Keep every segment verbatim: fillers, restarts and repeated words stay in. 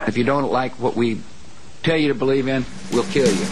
If you don't like what we tell you to believe in, we'll kill you.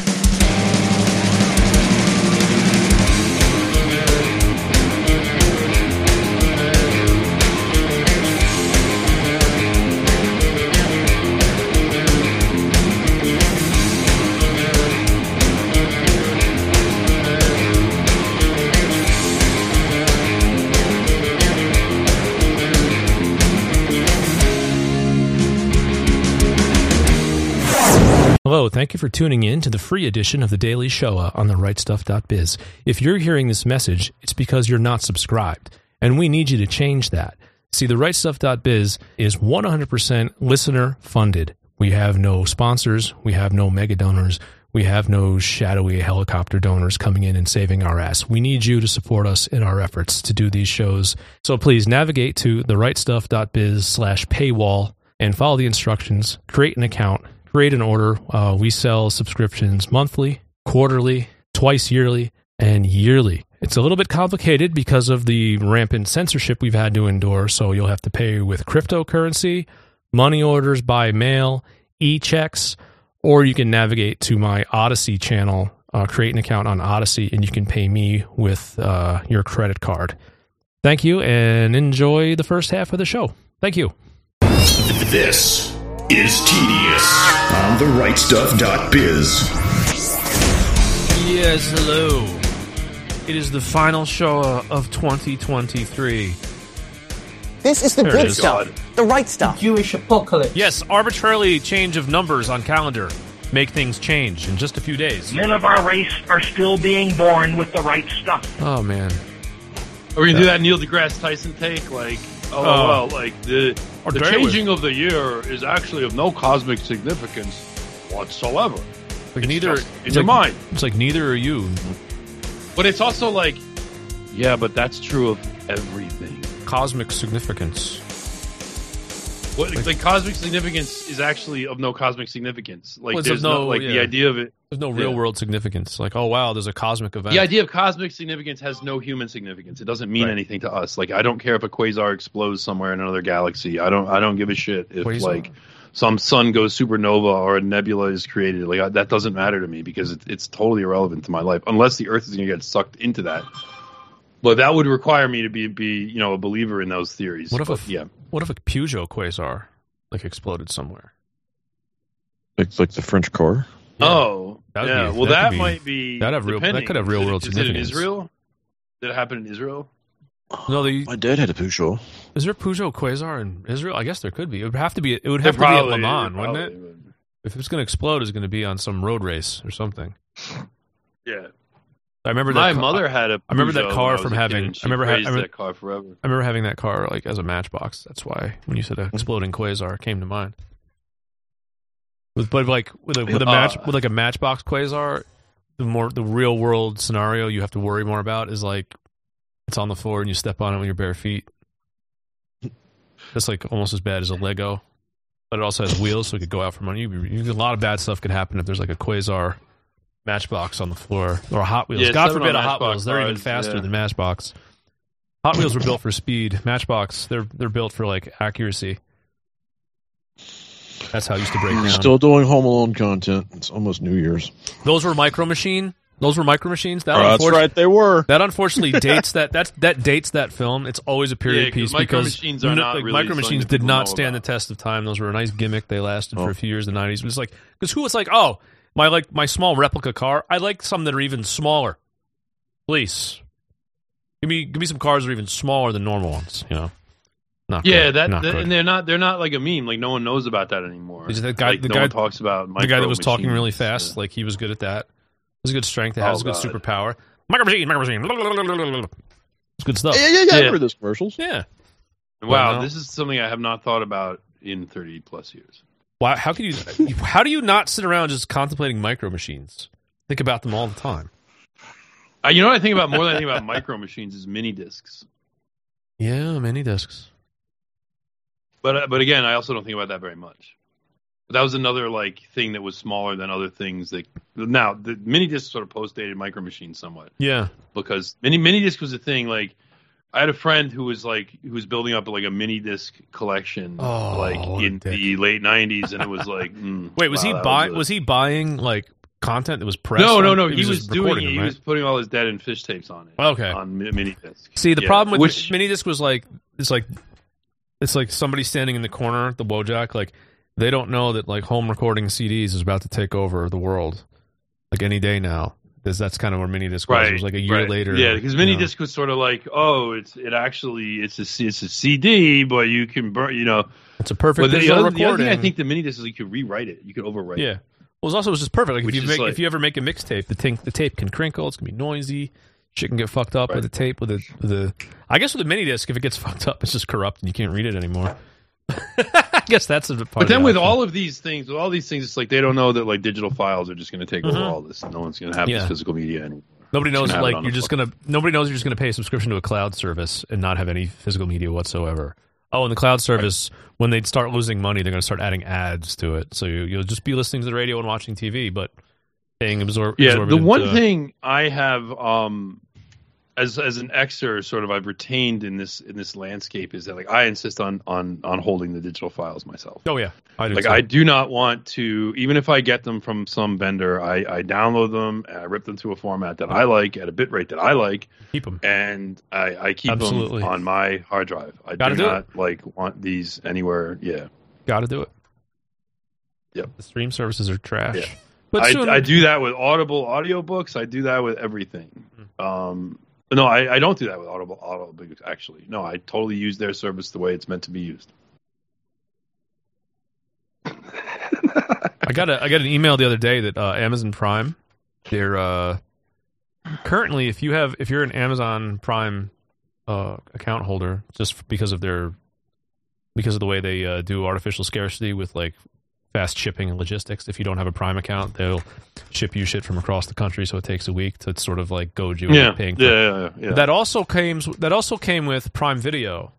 Hello, thank you for tuning in to the free edition of the Daily Shoah on the right stuff dot biz. If you're hearing this message, it's because you're not subscribed, and we need you to change that. See, the right stuff dot biz is one hundred percent listener funded. We have no sponsors, we have no mega donors, we have no shadowy helicopter donors coming in and saving our ass. We need you to support us in our efforts to do these shows. So please navigate to the right stuff dot biz slash paywall and follow the instructions, create an account, create an order. Uh, we sell subscriptions monthly, quarterly, twice yearly, and yearly. It's a little bit complicated because of the rampant censorship we've had to endure, so you'll have to pay with cryptocurrency, money orders by mail, e-checks, or you can navigate to my Odyssey channel, uh, create an account on Odyssey, and you can pay me with uh, your credit card. Thank you, and enjoy the first half of the show. Thank you. This is Tedious on the right stuff dot biz. Yes, hello. It is the final show of twenty twenty-three. This is the There it good is. stuff. God. The right stuff. Jewish apocalypse. Yes, arbitrarily change of numbers on calendar make things change in just a few days. Men of our race are still being born with the right stuff. Oh, man. Are we gonna do that Neil deGrasse Tyson take? Like, oh, Oh. well, like the Or the Dare changing of the year is actually of no cosmic significance whatsoever. Like It's neither just in it's your like, mind. It's like neither are you. But it's also like, yeah, but that's true of everything. Cosmic significance. What, like, like cosmic significance is actually of no cosmic significance. Like, Well, it's there's of no, no- like the yeah. idea of it. There's no real Yeah. world significance. Like, oh, wow, there's a cosmic event. The idea of cosmic significance has no human significance. It doesn't mean Right. anything to us. Like, I don't care if a quasar explodes somewhere in another galaxy. I don't. I don't give a shit if Quasar. like some sun goes supernova or a nebula is created. Like, I, that doesn't matter to me because it, it's totally irrelevant to my life unless the Earth is going to get sucked into that. But that would require me to be be you know a believer in those theories. What if But, a, yeah. What if a Peugeot quasar like exploded somewhere? Like, like the French car? Yeah. Oh, That would yeah. be- well, that that, could be- might be. that'd have real- that depending. could have real Is it- world is it in significance. Israel? Did it happen in Israel? No, the, My dad had a Peugeot. is there a Peugeot quasar in Israel? I guess there could be. It would have to be. It would There have to be at probably- Le Mans, there wouldn't it? probably would. If it's going to explode, it's going to be on some road race or something. Yeah. I remember My that ca- mother had a. I remember that Peugeot car when I was from a kid, having- and she I remember ha- praised I remember- that car forever. I remember having that car like as a matchbox. That's why when you said an exploding quasar it came to mind. With, but like with a with a match Uh. with like a matchbox quasar, the more the real world scenario you have to worry more about is like it's on the floor and you step on it with your bare feet. That's like almost as bad as a Lego, but it also has wheels, so it could go out from under you. you. A lot of bad stuff could happen if there's like a quasar matchbox on the floor or a Hot Wheels. Yeah, God seven forbid on a Hot Matchbox Wheels. They're even cars, faster yeah. than Matchbox. Hot Wheels were built for speed. Matchbox, they're they're built for like accuracy. That's how it used to break down. Still doing Home Alone content. It's almost New Year's. Those were Micro Machine. Those were Micro Machines. That Oh, that's unfortunately- right, they were. That unfortunately dates that that's that dates that film. It's always a period Yeah, 'cause piece Micro because Machines are no- not like, really Micro something Machines that did people not know stand about. the test of time. Those were a nice gimmick. They lasted Oh. for a few years in the nineties. But it's like because who was like, oh, my like my small replica car. I like some that are even smaller. Please, give me give me some cars that are even smaller than normal ones. You know, not Yeah, good. that, Not that- good. and they're not they're not like a meme. Like no one knows about that anymore. Is it that guy- Like, the no guy- one talks about the guy that was Micro talking really Machines. fast, like he was good at that. It was a good strength. It has Oh, a good God. superpower. Micro Machine, Micro Machine. It's good stuff. Yeah, yeah, yeah. I Yeah. remember those commercials. Yeah. Wow, Well, no. this is something I have not thought about in thirty plus years. Why? How can you? How do you not sit around just contemplating Micro Machines? Think about them all the time. Uh, you know what I think about more than I think about Micro Machines is mini discs. Yeah, mini discs. But uh, but again, I also don't think about that very much. But that was another like thing that was smaller than other things that now the mini disc sort of post dated Micro Machines somewhat Yeah. because mini mini disc was a thing like I had a friend who was like who was building up like a mini disc collection, Oh, like what a in dick. the late nineties, and it was like, mm, Wait, was wow, he that buying? a- Was he buying like content that was pressed? No, no, on- no. He, was, just doing recording it. them, He right? was putting all his Dead and Fish tapes on it. Okay. On mi- mini disc. See, the Yeah, problem with which, mini disc was like it's like it's like somebody standing in the corner, the Wojak. Like they don't know that like home recording C Ds is about to take over the world, like any day now. Because that's kind of where mini disc was. right, It was like a year right. later. Yeah, because you mini know. disc was sort of like, oh, it's it actually it's a C- it's a C D, but you can burn, you know. It's a perfect But the, digital other, the other recording. thing I think the mini disc is you could rewrite it, you could overwrite yeah. it. Well, it's also it's just perfect. Like if Which you is make like- if you ever make a mixtape, the tape the tape can crinkle. It's gonna be noisy. Shit can get fucked up Right. with the tape. With the with the I guess with a mini disc, if it gets fucked up, it's just corrupt and you can't read it anymore. I guess that's a part. But of then the with option. all of these things, with all these things, it's like they don't know that like digital files are just going to take over all this. No one's going to have Mm-hmm. Yeah. this physical media anymore. Nobody knows, Just have it like on you're the just phone. gonna. Nobody knows you're just gonna pay a subscription to a cloud service and not have any physical media whatsoever. Oh, and the cloud service, when they start losing money, they're gonna start adding ads to it. So you, you'll just be listening to the radio and watching T V, but paying absor- Yeah, the absorbent, one uh, thing I have, um, as as an Xer, sort of I've retained in this in this landscape is that like I insist on on on holding the digital files myself. Oh yeah, I do. Like too. I do not want to, even if I get them from some vendor, I, I download them and I rip them to a format that I like at a bit rate that I like, keep them. and I, I keep Absolutely. them on my hard drive. I Gotta do do not like want these anywhere. Yeah, Got to do it. Yep. The stream services are trash. Yeah. But I, soon, I do that with Audible audiobooks. I do that with everything. Hmm. Um, no, I, I don't do that with Audible audiobooks. Actually, no, I totally use their service the way it's meant to be used. I got a I got an email the other day that uh, Amazon Prime, they're uh, currently if you have if you're an Amazon Prime uh, account holder, just because of their because of the way they uh, do artificial scarcity with like fast shipping and logistics. If you don't have a Prime account, they'll ship you shit from across the country, so it takes a week to sort of like goad you Yeah, into paying for yeah, it. yeah, yeah, yeah. That also came that also came with Prime Video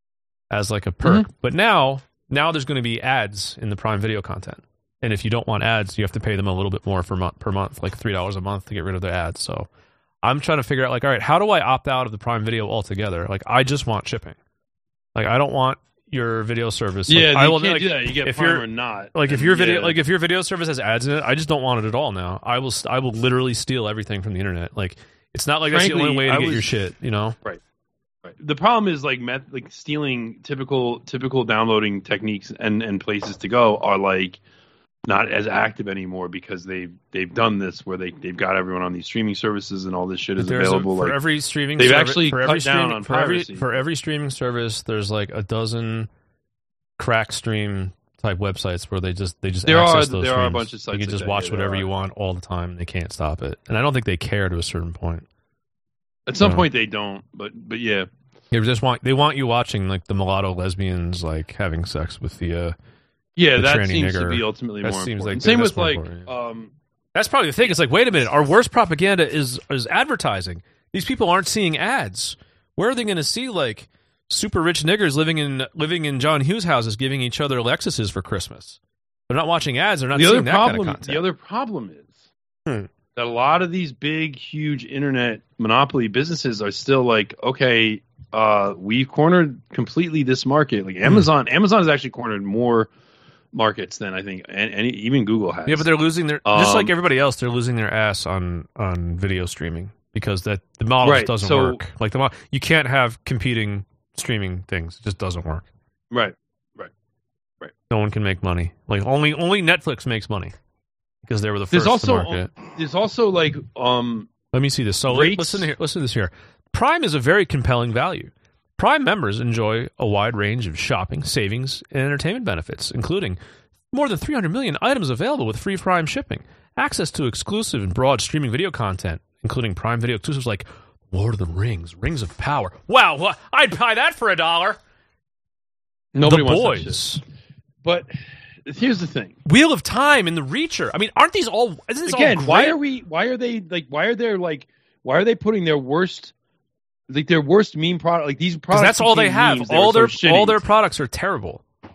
as like a perk. But now now there's going to be ads in the Prime Video content. And if you don't want ads, you have to pay them a little bit more for month per month, like three dollars a month to get rid of their ads. So I'm trying to figure out like, all right, how do I opt out of the Prime Video altogether? Like I just want shipping. Like I don't want your video service. Like, yeah, I you will, can't like, do that. You get if Prime you're or not. like if your video Yeah. like if your video service has ads in it, I just don't want it at all now. I will I will literally steal everything from the internet. Like it's not like that's the Frankly, only way to I get was- your shit, you know? Right. Right. The problem is like met, like stealing typical typical downloading techniques and, and places to go are like not as active anymore because they've they've done this where they they've got everyone on these streaming services and all this shit is There's a- available. for like every streaming they've service, actually for cut every down streaming, on for every, piracy. for every streaming service there's like a dozen crack stream type websites where they just they just There are- access those there are a streams. bunch of sites you can like just that, watch yeah, there whatever are. you want all the time and they can't stop it. And I don't think they care to a certain point. At some Uh, point they don't, but but yeah. They just want they want you watching like the mulatto lesbians like having sex with the uh Yeah, the that tranny seems nigger. to be ultimately That more seems important. like- Same that's with more like important, yeah. um That's probably the thing. It's like, wait a minute, our worst propaganda is is advertising. These people aren't seeing ads. Where are they going to see like super rich niggers living in living in John Hughes houses giving each other Lexuses for Christmas? They're not watching ads. They're not the seeing other that problem kind of content. the other problem is Hmm. that a lot of these big huge internet monopoly businesses are still like, okay, uh we cornered completely this market. Like Amazon Amazon has actually cornered more markets than I think and, and even Google has. yeah, but they're losing their just Um, like everybody else. They're losing their ass on on video streaming because that the model Right, just doesn't so- work. Like the mo- you can't have competing streaming things. It just doesn't work. right. No one can make money. Like only only Netflix makes money because they were the There's first to also market. there's also like um Let me see this. So Rates- listen here. Listen to this here. Prime is a very compelling value. Prime members enjoy a wide range of shopping, savings, and entertainment benefits, including more than three hundred million items available with free Prime shipping, access to exclusive and broad streaming video content, including Prime Video exclusives like Lord of the Rings, Rings of Power. Wow, wha- I'd buy that for a dollar. nobody the wants that shit. Boys, But here's the thing. Wheel of Time, and The Reacher. I mean, aren't these all? Isn't this all Again, why great? are we why are they like why are they like why are they putting their worst like their worst meme product like these Because products that's all they became have. memes, all were their so all shitty. their products are terrible.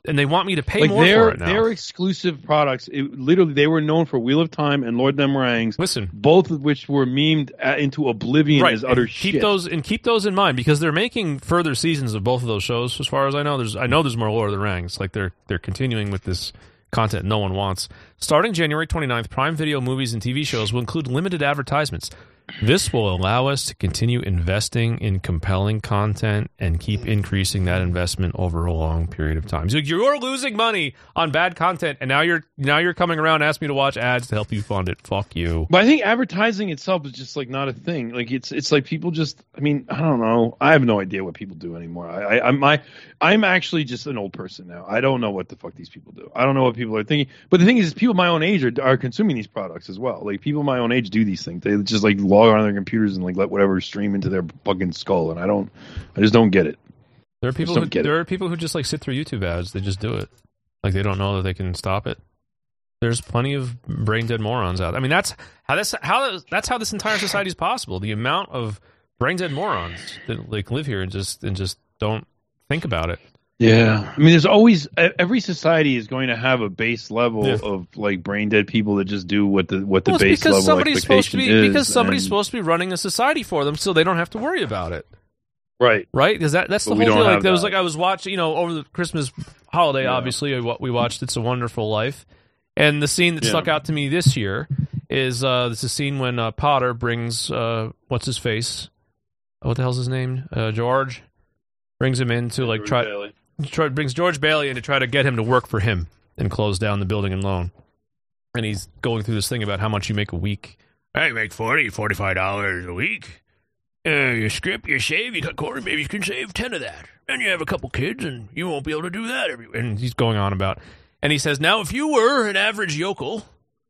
and they want me to pay like more their for it now. their exclusive products. It, literally, they were known for Wheel of Time and Lord of the Meringues. Listen, both of which were memed at, into oblivion right, as utter and keep shit. those and keep those in mind because they're making further seasons of both of those shows. As far as I know, there's I know there's more Lord of the Rings. Like they're they're continuing with this content no one wants. Starting January twenty-ninth, Prime Video movies and T V shows will include limited advertisements. This will allow us to continue investing in compelling content and keep increasing that investment over a long period of time. So you're losing money on bad content, and now you're now you're coming around and asking me to watch ads to help you fund it. Fuck you. But I think advertising itself is just like not a thing. Like it's it's like people just. I mean, I don't know. I have no idea what people do anymore. I, I I'm my I'm actually just an old person now. I don't know what the fuck these people do. I don't know what people are thinking. But the thing is, people my own age are are consuming these products as well. Like people my own age do these things. They just like log on their computers and like let whatever stream into their fucking skull, and I don't, I just don't get it. There are people. Who, there it. are people who just like sit through YouTube ads. They just do it, like they don't know that they can stop it. There's plenty of brain dead morons out. I mean, that's how this how that's how this entire society is possible. The amount of brain dead morons that like live here and just and just don't think about it. Yeah, I mean, there's always every society is going to have a base level yeah. of like brain dead people that just do what the what the well, base because level somebody's supposed to be, is. Because somebody's and, supposed to be running a society for them, so they don't have to worry about it. Right, right. Because that that's but the whole deal. Like there was that. like I was watching, you know, over the Christmas holiday. Yeah. Obviously, what we watched, It's a Wonderful Life, and the scene that yeah. stuck out to me this year is uh, this is a scene when uh, Potter brings uh, what's his face, what the hell's his name, uh, George, brings him in to like George try. Bailey. Try, brings George Bailey in to try to get him to work for him and close down the building and loan. And he's going through this thing about how much you make a week. I make forty dollars, forty-five dollars a week. Uh, you strip, you shave, you cut corners, maybe you can save ten of that. And you have a couple kids, and you won't be able to do that. Every And he's going on about... And he says, now, if you were an average yokel,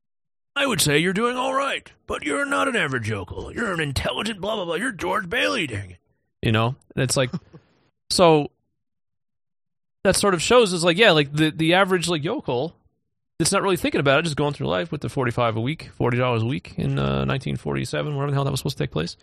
I would say you're doing all right. But you're not an average yokel. You're an intelligent blah, blah, blah. You're George Bailey, dang it. You know? And it's like... So... That sort of shows is like, yeah, like the, the average like yokel that's not really thinking about it, just going through life with the forty-five a week, forty dollars a week in uh, nineteen forty-seven, wherever the hell that was supposed to take place.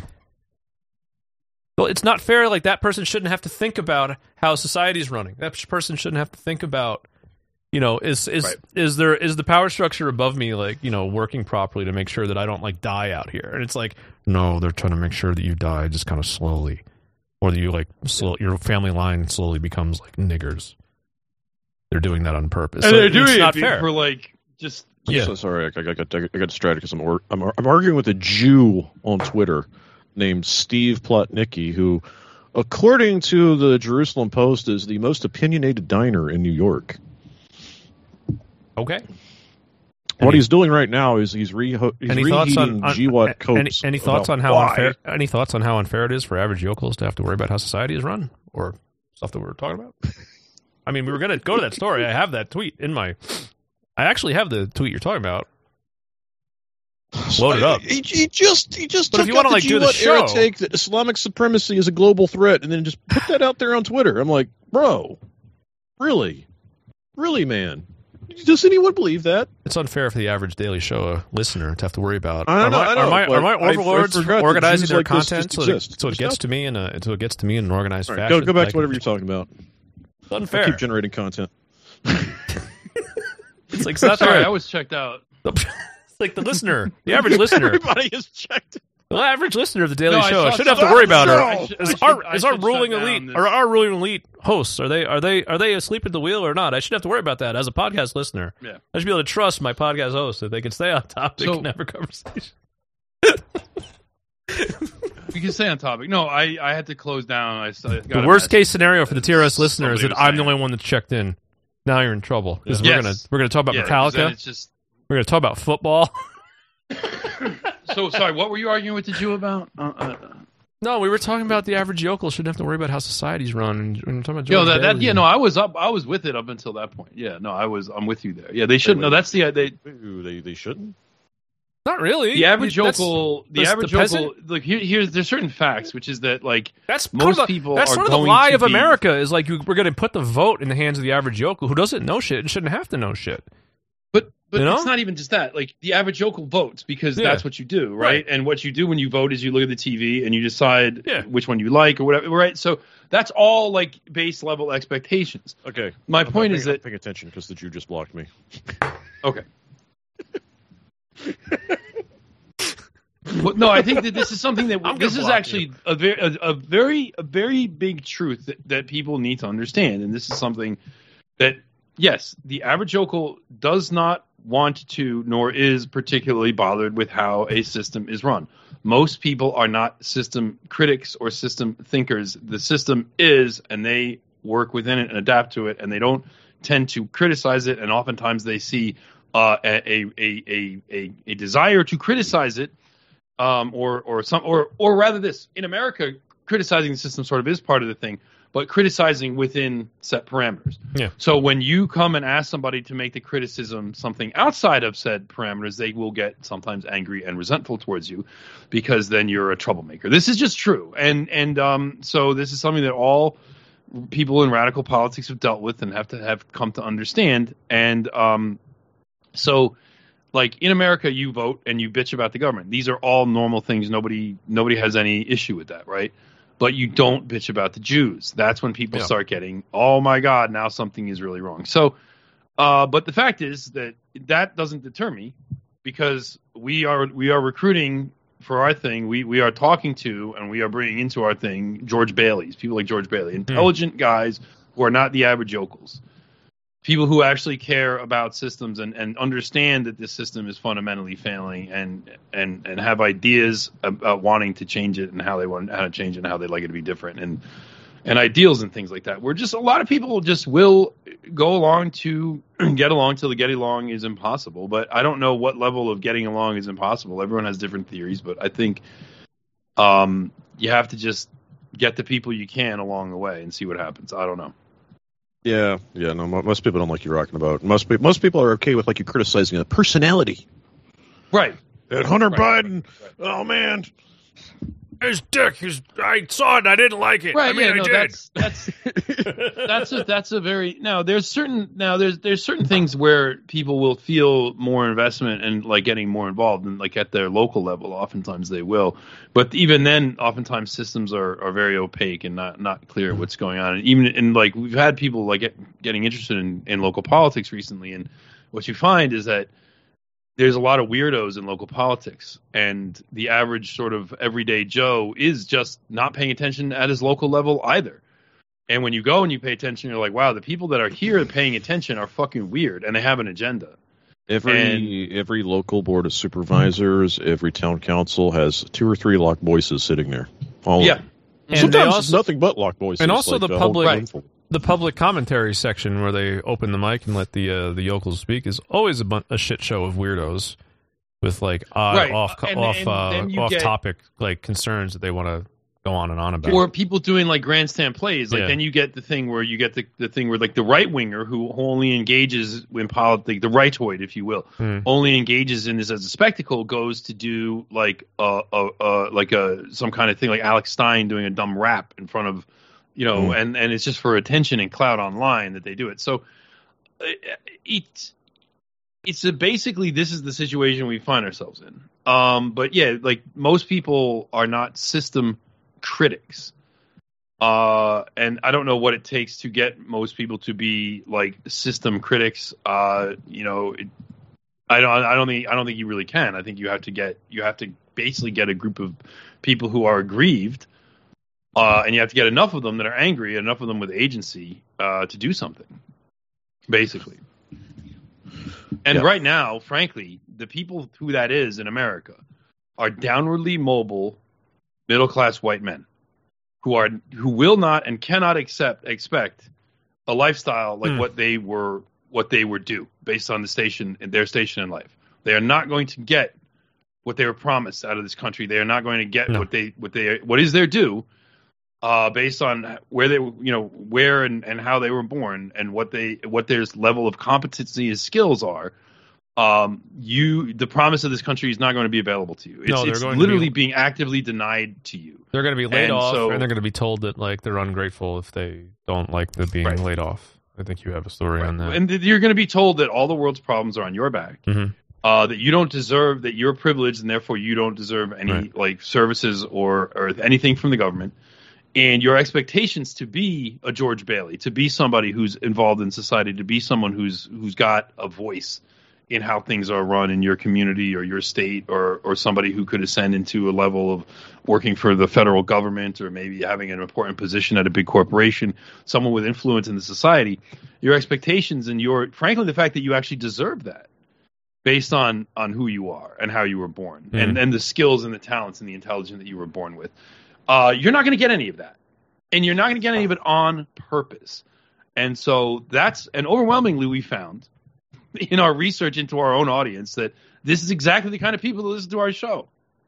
Well, it's not fair. Like that person shouldn't have to think about how society's running. That person shouldn't have to think about, you know, is is right. is there is the power structure above me like, you know, working properly to make sure that I don't like die out here? And it's like, no, they're trying to make sure that you die just kind of slowly. Or that you like slow, your family line slowly becomes like niggers. They're doing that on purpose. And so they're doing it's it not fair. for like just I'm yeah. so sorry. I, I, got, I got distracted because I'm, or, I'm I'm arguing with a Jew on Twitter named Steve Plotnicki, who, according to the Jerusalem Post, is the most opinionated diner in New York. Okay. What any, he's doing right now is he's, re- he's any reheating thoughts on, on G W A T any, Copes. any thoughts on how why. unfair? Any thoughts on how unfair it is for average yokels to have to worry about how society is run or stuff that we were talking about? I mean, we were going to go to that story. I have that tweet in my. I actually have the tweet you're talking about. Load it up. He, he just he just but took if you want out to like the do the G W A T show, era take that Islamic supremacy is a global threat, and then just put that out there on Twitter. I'm like, bro, really, really, man. Does anyone believe that? It's unfair for the average Daily Show uh, listener to have to worry about. I know, are my, I know, are my, are my I- I overlords forgot that organizing Jews their like this content just so, that, exist. so it Just gets stop. to me in a so it gets to me in an organized All right, fashion? go, go back Like, to whatever you're talking about. It's unfair. I keep generating content. It's like it's not Sorry, fair. I was checked out. It's like the listener, the average listener, Everybody is checked. the average listener of the Daily No, I Show saw- shouldn't have to saw- worry about no, her. I should- Is I should- our I is our should ruling shut down elite this. or our ruling elite hosts are they are they are they asleep at the wheel or not? I shouldn't have to worry about that as a podcast listener. Yeah. I should be able to trust my podcast hosts that they can stay on topic So- and have a conversation. We can stay on topic. No, I, I had to close down. I, I got The a worst message. case scenario for the T R S listener is Somebody that was I'm the saying. only one that's checked in. Now you're in trouble because Yeah. we're gonna Yes. we're gonna talk about Yeah, 'cause then Metallica. It's just We're gonna talk about football. so sorry. What were you arguing with the Jew about? Uh, uh, No, we were talking about the average yokel shouldn't have to worry about how society's run. And we're talking about Yo, George that, that Bailey. yeah, no, I was up. I was with it up until that point. Yeah, no, I was. I'm with you there. Yeah, they shouldn't. No, that's the they. Ooh, they they shouldn't. Not really. The average That's- yokel, the that's average the peasant? yokel. Look, here, here's there's certain facts, which is that like That's most part of the, people That's are sort of the going lie to of be- America is like you, we're going to put the vote in the hands of the average yokel who doesn't know shit and shouldn't have to know shit. But But You know? it's not even just that. Like, the average yokel votes because Yeah. that's what you do, right? Right. And what you do when you vote is you look at the T V and you decide Yeah. which one you like or whatever, right? So that's all like base level expectations. Okay. My I'm point not is paying, that I'm paying attention because the Jew just blocked me. okay. Well, no, I think that this is something that I'm this gonna is block actually a very a, a very a very big truth that, that people need to understand, and this is something that yes, the average yokel does not want to nor is particularly bothered with how a system is run. Most people are not system critics or system thinkers. The system is, and they work within it and adapt to it, and they don't tend to criticize it. And oftentimes they see uh, a, a, a, a, a desire to criticize it, um, or or some or or rather this in America, criticizing the system sort of is part of the thing, but criticizing within set parameters. Yeah. So when you come and ask somebody to make the criticism something outside of said parameters, they will get sometimes angry and resentful towards you because then you're a troublemaker. This is just true. And and um, so this is something that all people in radical politics have dealt with and have to have come to understand. And um, so like in America, you vote and you bitch about the government. These are all normal things. Nobody nobody has any issue with that, right? But you don't bitch about the Jews. That's when people Yeah. start getting, oh my God, now something is really wrong. So, uh, but the fact is that that doesn't deter me because we are we are recruiting for our thing. We we are talking to and we are bringing into our thing George Baileys, people like George Bailey, intelligent guys who are not the average yokels. People who actually care about systems and, and understand that this system is fundamentally failing and, and, and have ideas about wanting to change it and how they want how to change it and how they'd like it to be different and and ideals and things like that. We're just a lot of people just will go along to get along till the getting along is impossible. But I don't know what level of getting along is impossible. Everyone has different theories, but I think um, you have to just get the people you can along the way and see what happens. I don't know. Yeah, yeah. No, mo- most people don't like you rocking about. Most people, most people are okay with like you criticizing a personality. Right. And Hunter Right. Biden. Oh man. His dick. His, I saw it. I didn't like it. Right, I mean, yeah, I no, did. that's that's that's a that's a very now there's certain now there's there's certain things where people will feel more investment and like getting more involved and like at their local level oftentimes they will, but even then oftentimes systems are, are very opaque and not not clear what's going on, and even in like we've had people like get, getting interested in, in local politics recently, and what you find is that there's a lot of weirdos in local politics, and the average sort of everyday Joe is just not paying attention at his local level either. And when you go and you pay attention, you're like, wow, the people that are here paying attention are fucking weird, and they have an agenda. Every every local board of supervisors, every town council has two or three lock voices sitting there. All of Yeah. them. And Sometimes they it's also- nothing but lock voices. and also like the the whole public- roomful. The public commentary section where they open the mic and let the uh, the yokels speak is always a, bun- a shit show of weirdos with like odd, Right. off And- off and uh, then you off get- topic like concerns that they want to go on and on about. Or people doing like grandstand plays. Like Yeah. then you get the thing where you get the, the thing where like the right winger who only engages in politics, the rightoid, if you will, Hmm. only engages in this as a spectacle, goes to do like a, a, a like a some kind of thing like Alex Stein doing a dumb rap in front of, you know, Mm. and, and it's just for attention and clout online that they do it. So uh, it's it's a, basically this is the situation we find ourselves in. Um, but yeah, like most people are not system critics. Uh, and I don't know what it takes to get most people to be like system critics. Uh, you know, it, I don't, I don't think, I don't think you really can. I think you have to get, you have to basically get a group of people who are aggrieved, uh, and you have to get enough of them that are angry, enough of them with agency, uh, to do something, basically. And Yeah. right now, frankly, the people who that is in America are downwardly mobile, middle-class white men who are who will not and cannot accept expect a lifestyle like Hmm. what they were what they were due based on the station their station in life. They are not going to get what they were promised out of this country. They are not going to get No. what they what they what is their due, uh, based on where they you know where and, and how they were born and what they what their level of competency and skills are. Um, you the promise of this country is not going to be available to you. It's, No, they're it's going to literally be- being actively denied to you. They're going to be laid And off, so- and they're going to be told that like they're ungrateful if they don't like the being Right. laid off. I think you have a story Right. on that. And th- you're going to be told that all the world's problems are on your back. Mm-hmm. Uh, that you don't deserve, that you're privileged, and therefore you don't deserve any Right. like services or or anything from the government. And your expectations to be a George Bailey, to be somebody who's involved in society, to be someone who's who's got a voice in how things are run in your community or your state, or or somebody who could ascend into a level of working for the federal government, or maybe having an important position at a big corporation, someone with influence in the society. Your expectations and your, frankly, the fact that you actually deserve that, based on on who you are and how you were born, Mm. and and the skills and the talents and the intelligence that you were born with. Uh, you're not going to get any of that, and you're not going to get any of it on purpose. And so that's, and overwhelmingly we found in our research into our own audience that this is exactly the kind of people that listen to our show.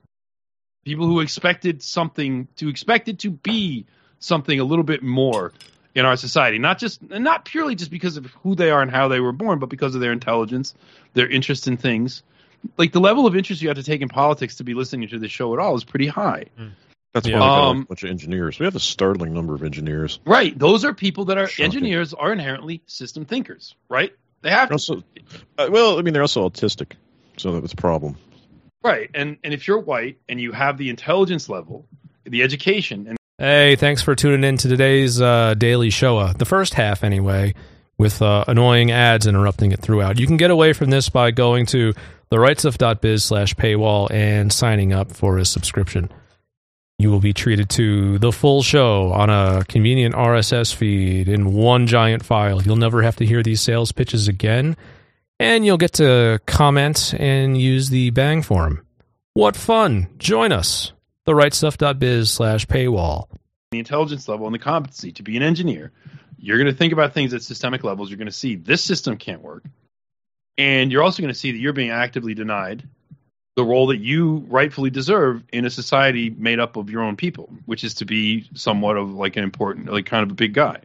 People who expected something, to expect it to be something a little bit more in our society, not just, and not purely just because of who they are and how they were born, but because of their intelligence, their interest in things. Like, the level of interest you have to take in politics to be listening to this show at all is pretty high. That's Yeah. why we got Um, a bunch of engineers. We have a startling number of engineers. Right. Those are people that are, Shocking. engineers are inherently system thinkers, right? They have to. Also, uh, well, I mean, they're also autistic, so that's a problem. Right. And and if you're white and you have the intelligence level, the education, and Hey, thanks for tuning in to today's uh, Daily Showa. The first half, anyway, with uh, annoying ads interrupting it throughout. You can get away from this by going to therightstuff.biz slash paywall and signing up for a subscription. You will be treated to the full show on a convenient R S S feed in one giant file. You'll never have to hear these sales pitches again, and you'll get to comment and use the Bang forum. What fun! Join us. therightstuff.biz slash paywall. the intelligence level and the competency to be an engineer, you're going to think about things at systemic levels. You're going to see this system can't work. And you're also going to see that you're being actively denied the role that you rightfully deserve in a society made up of your own people, which is to be somewhat of like an important, like kind of a big guy.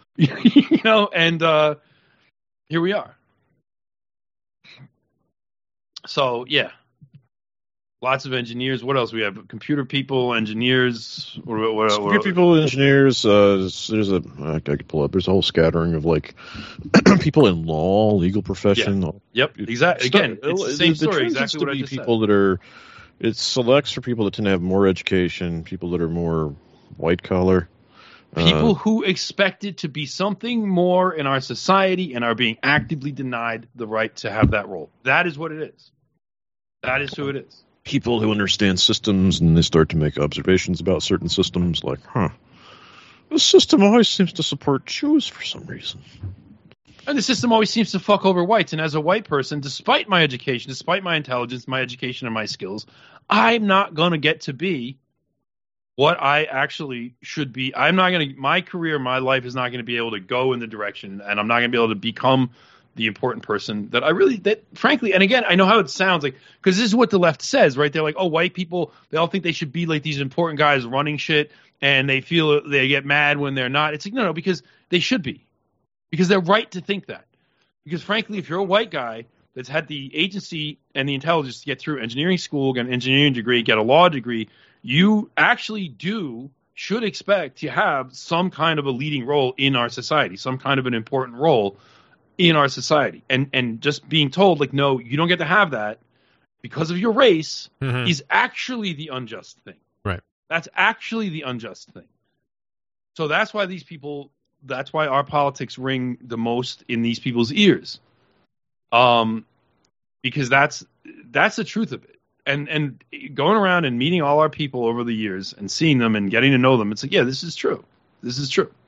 You know, and uh, here we are. So, yeah. Lots of engineers. What else we have? Computer people, engineers. What, what, what, Computer people, engineers. Uh, there's a I could pull up. There's a whole scattering of like people in law, legal profession. Yep, exactly. Again, it's the same story. trend Exactly to what I be just people that are. It selects for people that tend to have more education, people that are more white collar. said. People Uh, who expected to be something more in our society and are being actively denied the right to have that role. That is what it is. That is who it is. people who understand systems, and they start to make observations about certain systems, like, huh, this system always seems to support Jews for some reason. And the system always seems to fuck over whites. And as a white person, despite my education, despite my intelligence, my education, and my skills, I'm not going to get to be what I actually should be. I'm not going to, my career, my life is not going to be able to go in the direction, and I'm not going to be able to become the important person that I really, that frankly, and again, I know how it sounds like, because this is what the left says, right? They're like, oh, white people, they all think they should be like these important guys running shit, and they feel, they get mad when they're not. It's like, no, no, because they should be. Because they're right to think that. Because frankly, if you're a white guy that's had the agency and the intelligence to get through engineering school, get an engineering degree, get a law degree, you actually do, should expect to have some kind of a leading role in our society, some kind of an important role in our society. And and just being told, like, no, you don't get to have that because of your race Mhm. is actually the unjust thing. Right. That's actually the unjust thing. So that's why these people, that's why our politics ring the most in these people's ears. Um, because that's that's the truth of it. And and going around and meeting all our people over the years and seeing them and getting to know them, it's like, yeah, this is true. This is true.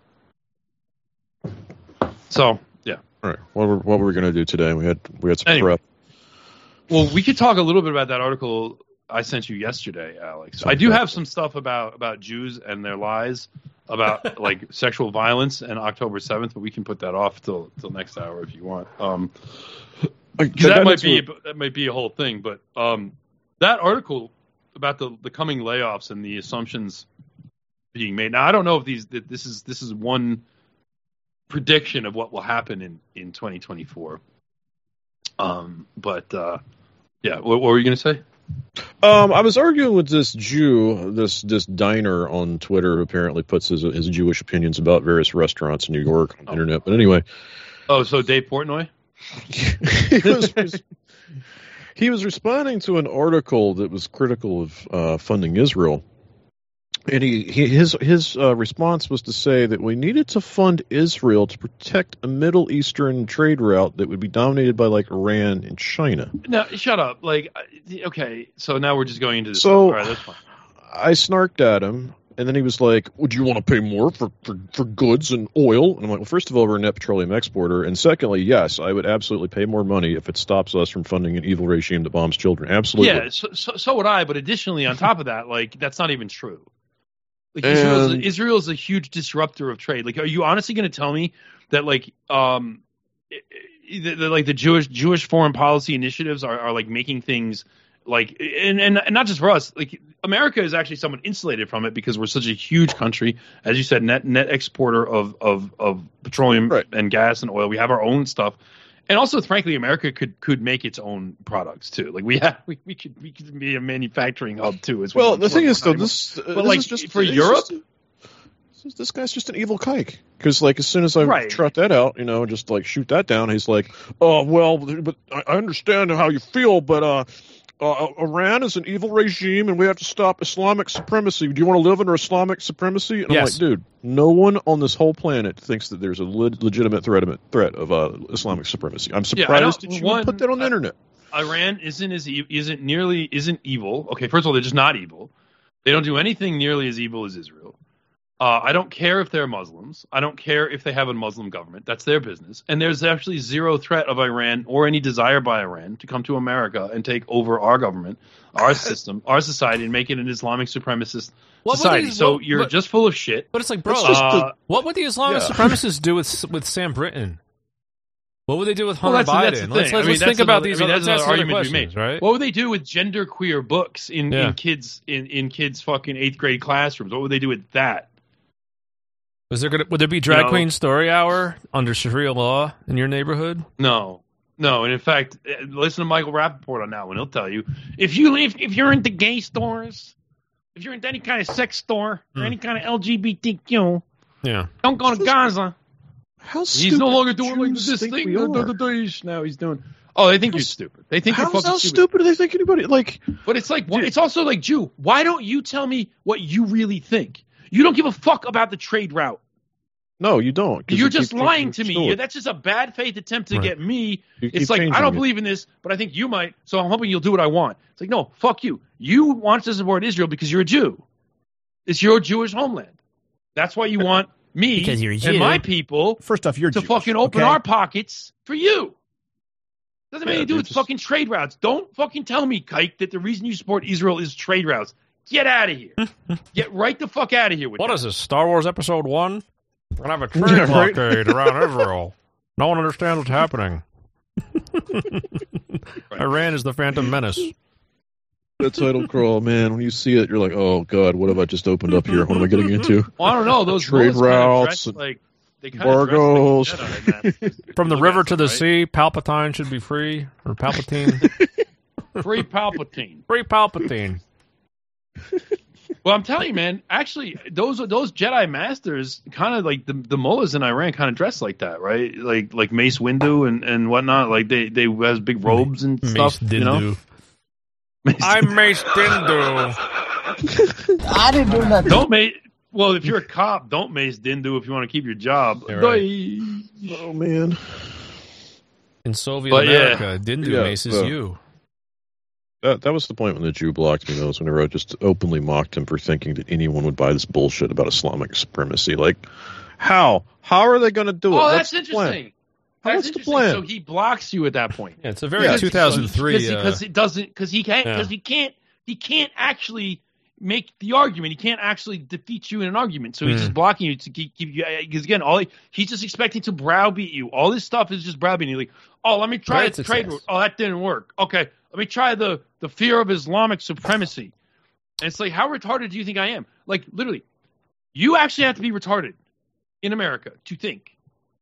So, yeah. All right, what were what were we going to do today? We had we had some Anyway. prep. Well, we could talk a little bit about that article I sent you yesterday, Alex. I do have some stuff about, about Jews and their lies, about like sexual violence and October seventh, but we can put that off till till next hour if you want. Um, because that might be that might be a whole thing. But um, that article about the, the coming layoffs and the assumptions being made. Now, I don't know if these that this is this is one prediction of what will happen in, in twenty twenty-four. Um, but uh, yeah, what, what were you going to say? Um, I was arguing with this Jew, this this diner on Twitter, who apparently puts his his Jewish opinions about various restaurants in New York on the Oh. internet. But anyway, Oh, so Dave Portnoy? he was he was responding to an article that was critical of uh, funding Israel, and he, he his his uh, response was to say that we needed to fund Israel to protect a Middle Eastern trade route that would be dominated by like Iran and China. No, shut up. Like, uh, okay, so now we're just going into this. So All right, that's fine. I snarked at him, and then he was like, would you want to pay more for, for, for goods and oil? And I'm like, well, first of all, we're a net petroleum exporter. And secondly, yes, I would absolutely pay more money if it stops us from funding an evil regime that bombs children. Absolutely. Yeah, so, so, so would I. But additionally, on top of that, like, that's not even true. Like, And- Israel's, Israel's a huge disruptor of trade. Like, are you honestly going to tell me that, like, um, the, the, like the Jewish Jewish foreign policy initiatives are, are like making things like, and, and and not just for us. Like, America is actually somewhat insulated from it because we're such a huge country, as you said, net net exporter of of of petroleum Right. and gas and oil. We have our own stuff. And also, frankly, America could, could make its own products too. Like we have, we, we could we could be a manufacturing hub too. As Well, we- the thing is, though, But this, uh, this like is just for it's Europe, just- this, this guy's just an evil kike. Because, like, as soon as I Right. trot that out, you know, just like shoot that down, he's like, "Oh, well, but I I understand how you feel, but uh, uh, Iran is an evil regime, and we have to stop Islamic supremacy. Do you want to live under Islamic supremacy?" And I'm Yes. like, dude, no one on this whole planet thinks that there's a le- legitimate threat of threat of uh, Islamic supremacy. I'm Yeah, I surprised don't- that you one, would put that on the I- internet. Iran isn't as e- isn't nearly isn't evil. Okay, first of all, they're just not evil. They don't do anything nearly as evil as Israel. Uh, I don't care if they're Muslims. I don't care if they have a Muslim government. That's their business. And there's actually zero threat of Iran or any desire by Iran to come to America and take over our government, our system, our society, and make it an Islamic supremacist What would society. these- so what- you're but- just full of shit. But it's like, bro, That's just Uh, the- what would the Islamic yeah. supremacists do with with Sam Britton? What would they do with Well, Hunter that's, Biden? that's the thing. Let's, let's, I mean, let's that's think about another- these. I mean, let's that's ask another the other argument to be questions, made. right? What would they do with genderqueer books in, Yeah. in kids in, in kids fucking eighth grade classrooms? What would they do with that? Was there gonna would there be drag know- queen story hour under Sharia law in your neighborhood? No, no. And in fact, uh, listen to Michael Rappaport on that one. He'll tell you if you if, if you're into gay stores, if you're into any kind of sex store or Hmm. any kind of L G B T Q, Yeah. don't go to Gaza. How He's stupid no longer doing like Jews this think thing. we da- are. da- da- da- Now he's doing. Oh, they think How you're s- stupid. They think How, you're fucking how stupid. stupid do they think anybody like? But it's like why- it's also like Jew. Why don't you tell me what you really think? You don't give a fuck about the trade route. No, you don't. 'cause You're you just keep lying changing to the me. story. That's just a bad faith attempt to Right. get me. You It's keep like I changing don't it. believe in this, but I think you might. So I'm hoping you'll do what I want. It's like no, fuck you. You want to support Israel because you're a Jew. It's your Jewish homeland. That's why you want me Because you're a Jew. and my people First off, you're to Jewish, fucking open okay? our pockets for you. Doesn't have Yeah, anything to do dude, with just- fucking trade routes. Don't fucking tell me, Kike, that the reason you support Israel is trade routes. Get out of here. Get right the fuck out of here with What that. is this? Star Wars Episode One? We're gonna have a trade Yeah, right. blockade around Israel. No one understands what's happening. Iran is the Phantom Menace. That title crawl, man. When you see it, you're like, "Oh God, what have I just opened up here? What am I getting into?" Well, I don't know. Those Trade mullahs kinda routes dress and like they kinda embargoes. dress like Jedi, man. From the Look river at to the them, sea, Palpatine should be free, or Palpatine, right? Free Palpatine. free Palpatine. Well, I'm telling you, man. Actually, those those Jedi masters, kind of like the the mullahs in Iran, kind of dress like that, right? Like like Mace Windu and, and whatnot. Like they they has big robes and stuff. Mace You know? Dindu. Mace I'm Mace Dindu. I didn't do nothing. Don't Mace. Well, if you're a cop, don't Mace Dindu if you want to keep your job. Yeah, right. Doi. Oh man. In Soviet But, yeah. America, Dindu Yeah, maces uh, you. That that was the point when the Jew blocked me. Though, was whenever I just openly mocked him for thinking that anyone would buy this bullshit about Islamic supremacy. Like, how? How are they going to do it? Oh, What's that's the plan? interesting. How- That's what's the interesting. plan? So he blocks you at that point. Yeah, it's a very Yeah, two thousand three. because Uh, it doesn't because he can't yeah. because he can't he can't actually make the argument. He can't actually defeat you in an argument. So he's Hmm. just blocking you to keep, keep you because again, all he, he's just expecting to browbeat you. All this stuff is just browbeating you. Like, oh, let me try Great the trade success. route. Oh, that didn't work. Okay, let me try the the fear of Islamic supremacy. And it's like, how retarded do you think I am? Like, literally, you actually have to be retarded in America to think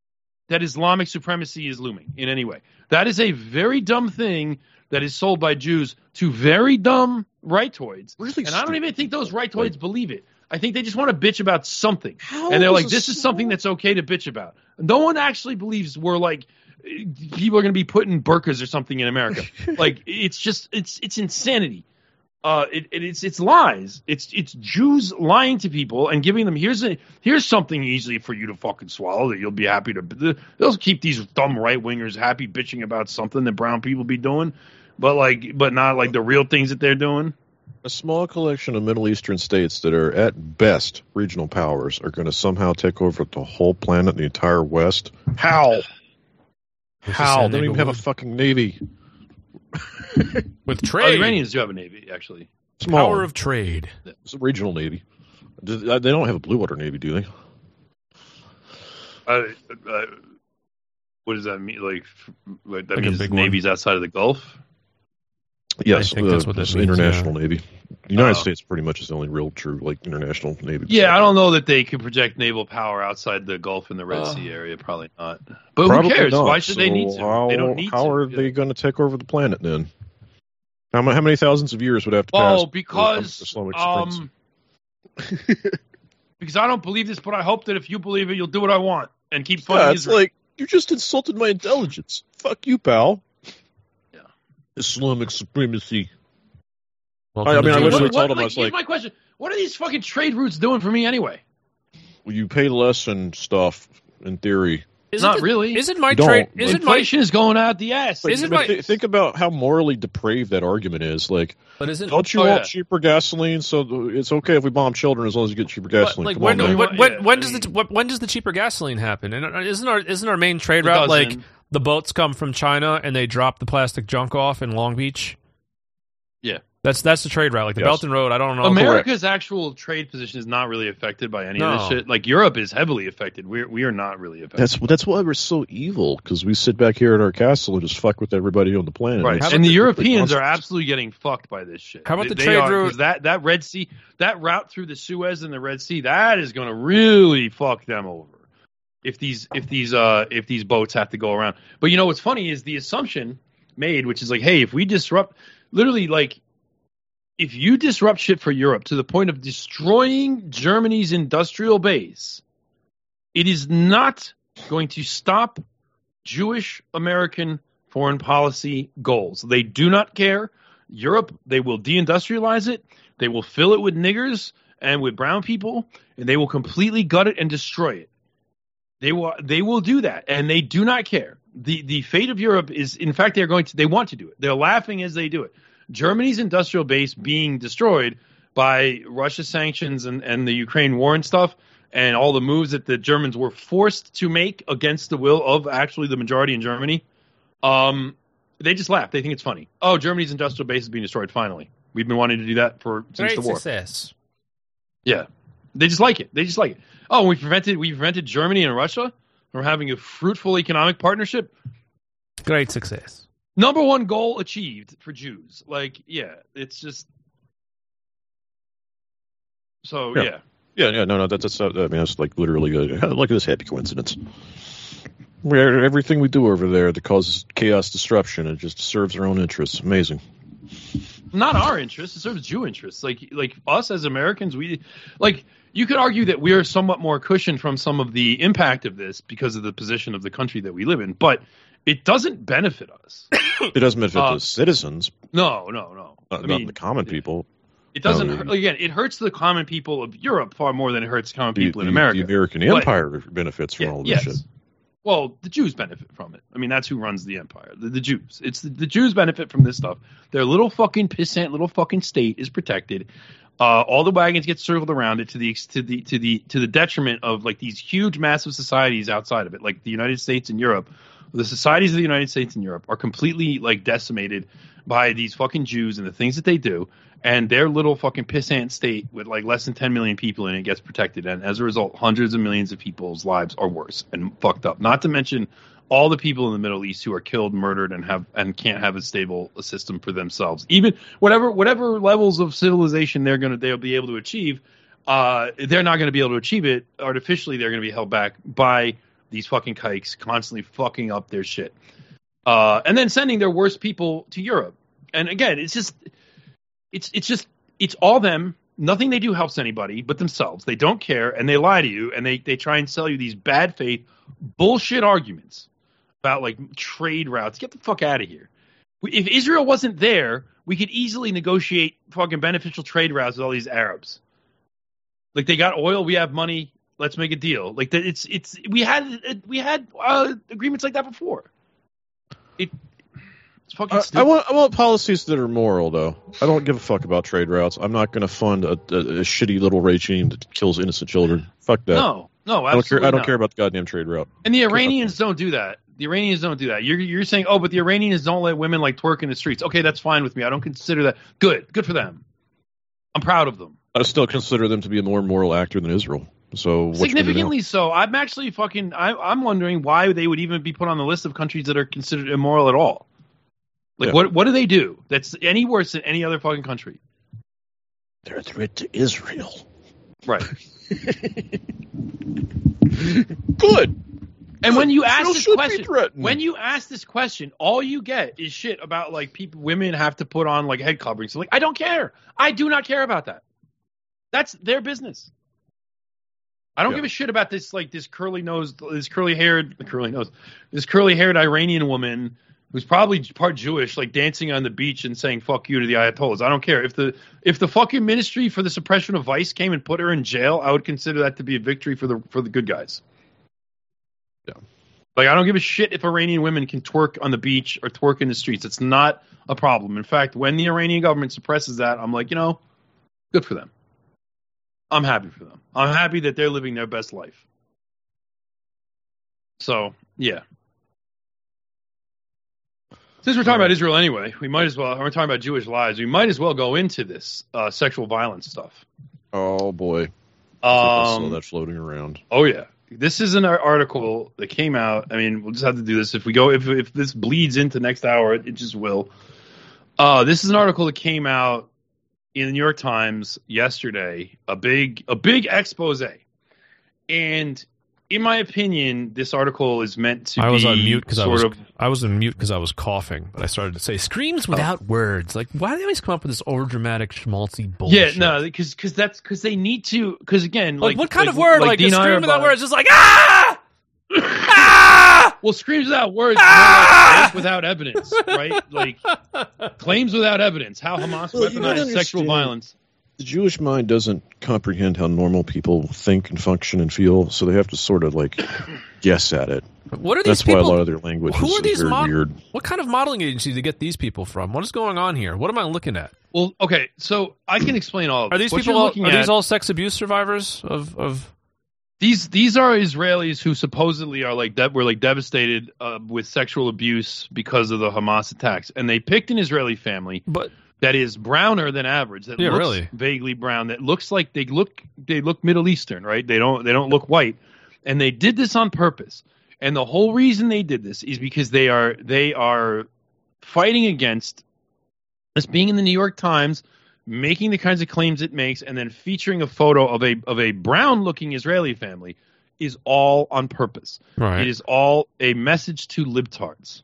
that Islamic supremacy is looming in any way. That is a very dumb thing that is sold by Jews to very dumb rightoids. Really and I don't even think those rightoids Like- believe it. I think they just want to bitch about something. How And they're does like, a this is small- something that's okay to bitch about. No one actually believes we're like, people are going to be put in burqas or something in America. Like, it's just, it's it's insanity. Uh, it, it, it's it's lies. It's it's Jews lying to people and giving them here's a here's something easy for you to fucking swallow that you'll be happy to. They'll keep these dumb right wingers happy bitching about something that brown people be doing, but like but not like the real things that they're doing. A small collection of Middle Eastern states that are at best regional powers are going to somehow take over the whole planet, the entire West. How? How? They don't even have a fucking navy. With Oh, trade. the Iranians do have a navy, actually. Small. Power of trade. It's a regional navy. Do- They don't have a blue water navy, do they? Uh, uh, what does that mean? Like, like that Like a means big navies outside of the Gulf. Yes, think uh, that's what that it's means, international navy. The United Oh. States pretty much is the only real true like international navy. Yeah, I don't know that they could project naval power outside the Gulf and the Red Uh, Sea area. Probably not. But Probably who cares? not. Why should they So need to? How, they don't need how to. are they going to take over the planet then? How, mu- how many thousands of years would have to pass? Well, before because Islamic supremacy? um, because I don't believe this, but I hope that if you believe it, you'll do what I want and keep funding Yeah, it's Israel. like you just insulted my intelligence. Fuck you, pal. Yeah. Islamic supremacy. Welcome I to mean, I Jewish- wish what, I told what, him I like, was here's like- my question: what are these fucking trade routes doing for me anyway? Well, you pay less and stuff in theory. Isn't Not it- really. Isn't my You don't, trade? but- Isn't my? Inflation is going out the ass. Is it But my- th- think about how morally depraved that argument is. Like, But isn't? don't you Oh, want yeah. cheaper gasoline? So it's okay if we bomb children as long as you get cheaper But, gasoline. like Come when on, man. when, when, Yeah, when I does mean- the what, when does the cheaper gasoline happen? And uh, isn't our isn't our main trade It route like doesn't. the boats come from China and they drop the plastic junk off in Long Beach? Yeah. That's that's the trade route. Like the Yes. Belt and Road. I don't know. America's actual trade position is not really affected by any of No. this shit. Like Europe is heavily affected. We're we are not really affected. That's that's why we're so evil, because we sit back here at our castle and just fuck with everybody on the planet. Right, It's and the stupid Europeans are nonsense. absolutely getting fucked by this shit. How about They- the they trade are, 'cause route- That that Red Sea, that route through the Suez and the Red Sea, that is going to really fuck them over. If these if these uh if these boats have to go around. But you know what's funny is the assumption made, which is like, hey, if we disrupt, literally like, if you disrupt shit for Europe to the point of destroying Germany's industrial base, it is not going to stop Jewish American foreign policy goals. They do not care. Europe, they will deindustrialize it. They will fill it with niggers and with brown people, and they will completely gut it and destroy it. They will they will do that, and they do not care. The the fate of Europe is, in fact, they're going to they want to do it. They're laughing as they do it. Germany's industrial base being destroyed by Russia's sanctions and, and the Ukraine war and stuff, and all the moves that the Germans were forced to make against the will of actually the majority in Germany, um, they just laugh. They think it's funny. Oh, Germany's industrial base is being destroyed finally. We've been wanting to do that for since Great the war. success. Yeah, they just like it. They just like it. Oh, we prevented we prevented Germany and Russia from having a fruitful economic partnership. Great success. Number one goal achieved for Jews. Like, yeah, it's just so Yeah. yeah. Yeah, yeah, no, no, that's, that's uh, I mean, that's like literally, a, look at this happy coincidence. Where everything we do over there that causes chaos, disruption, it just serves our own interests. Amazing. Not our interests. It serves Jew interests. Like like us as Americans, we like you could argue that we are somewhat more cushioned from some of the impact of this because of the position of the country that we live in, but it doesn't benefit us. It doesn't benefit Uh, the citizens, No, no, no. not, I not mean, the common people. It doesn't No, hurt, again. It hurts the common people of Europe far more than it hurts common The, people in the- America. the American But- Empire benefits from Yeah, all of this yes. shit. Well, the Jews benefit from it. I mean, that's who runs the empire. The, the Jews. It's the, the Jews benefit from this stuff. Their little fucking pissant little fucking state is protected. Uh, all the wagons get circled around it to the to the to the to the detriment of like these huge, massive societies outside of it, like the United States and Europe. The societies of the United States and Europe are completely like decimated by these fucking Jews and the things that they do, and their little fucking pissant state with like less than ten million people in it gets protected, and as a result, hundreds of millions of people's lives are worse and fucked up. Not to mention all the people in the Middle East who are killed, murdered, and have and can't have a stable system for themselves. Even whatever whatever levels of civilization they're gonna they'll be able to achieve, uh, they're not going to be able to achieve it artificially. They're going to be held back by these fucking kikes constantly fucking up their shit. Uh, and then sending their worst people to Europe. And again, it's just, it's it's just, it's all them. Nothing they do helps anybody but themselves. They don't care, and they lie to you, and they, they try and sell you these bad faith bullshit arguments about like trade routes. Get the fuck out of here. If Israel wasn't there, we could easily negotiate fucking beneficial trade routes with all these Arabs. Like they got oil, we have money. Let's make a deal. Like that, it's it's we had we had uh, agreements like that before. It, it's fucking I, stupid. I want I want policies that are moral, though. I don't give a fuck about trade routes. I'm not going to fund a, a, a shitty little regime that kills innocent children. Fuck that. No, no, absolutely I don't care. I don't not. care about the goddamn trade route. And the Iranians don't do that. The Iranians don't do that. You're you're saying, oh, but the Iranians don't let women like twerk in the streets. Okay, that's fine with me. I don't consider that good. Good for them. I'm proud of them. I still consider them to be a more moral actor than Israel. So what Significantly so. I'm actually fucking. I, I'm wondering why they would even be put on the list of countries that are considered immoral at all. Like, Yeah. what what do they do that's any worse than any other fucking country? They're a threat to Israel. Right. Good. And when you ask Israel this should be question, threatened. when you ask this question, all you get is shit about like people, women have to put on like head coverings. Like, I don't care. I do not care about that. That's their business. I don't Yeah. give a shit about this like this curly nosed, this curly haired, curly nose, this curly haired Iranian woman who's probably part Jewish, like dancing on the beach and saying "fuck you" to the Ayatollahs. I don't care if the if the fucking Ministry for the Suppression of Vice came and put her in jail. I would consider that to be a victory for the for the good guys. Yeah. Like, I don't give a shit if Iranian women can twerk on the beach or twerk in the streets. It's not a problem. In fact, when the Iranian government suppresses that, I'm like, you know, good for them. I'm happy for them. I'm happy that they're living their best life. So, yeah. Since we're talking about Israel anyway, we might as well, we're talking about Jewish lives, we might as well go into this uh, sexual violence stuff. Oh boy. I Um, saw that floating around. Oh yeah, this is an ar- article that came out. I mean, we'll just have to do this if we go. If if this bleeds into next hour, it, it just will. Uh, this is an article that came out in the New York Times yesterday. A big a big expose, and in my opinion, this article is meant to. I was be on mute because I sort was of. I was on mute because I was coughing, but I started to say screams without words. Like, why do they always come up with this overdramatic schmaltzy Yeah, bullshit? no, because because that's because they need to. Because again, Like, like what kind like, of word? Like, a Dean scream without Auerbach- words? Just like ah, ah. Well, screams without words, more like claims without evidence, right? Like claims without evidence. How Hamas Well, you gotta weaponized sexual understand- violence. The Jewish mind doesn't comprehend how normal people think and function and feel, so they have to sort of like guess at it. What are these That's people? why a lot of their language Who is, are is these very mod- weird. What kind of modeling agency to get these people from? What is going on here? What am I looking at? Well, okay, so I can explain all of Are this. these What people? you're All, looking are at, these all sex abuse survivors of of? these these are Israelis who supposedly are like de- were like devastated uh, with sexual abuse because of the Hamas attacks, and they picked an Israeli family But that is browner than average. That Yeah, looks really. vaguely brown. That looks like they look they look Middle Eastern, right? They don't they don't look white, and they did this on purpose. And the whole reason they did this is because they are they are fighting against this being in the New York Times, making the kinds of claims it makes, and then featuring a photo of a of a brown looking Israeli family is all on purpose. right. It is all a message to libtards.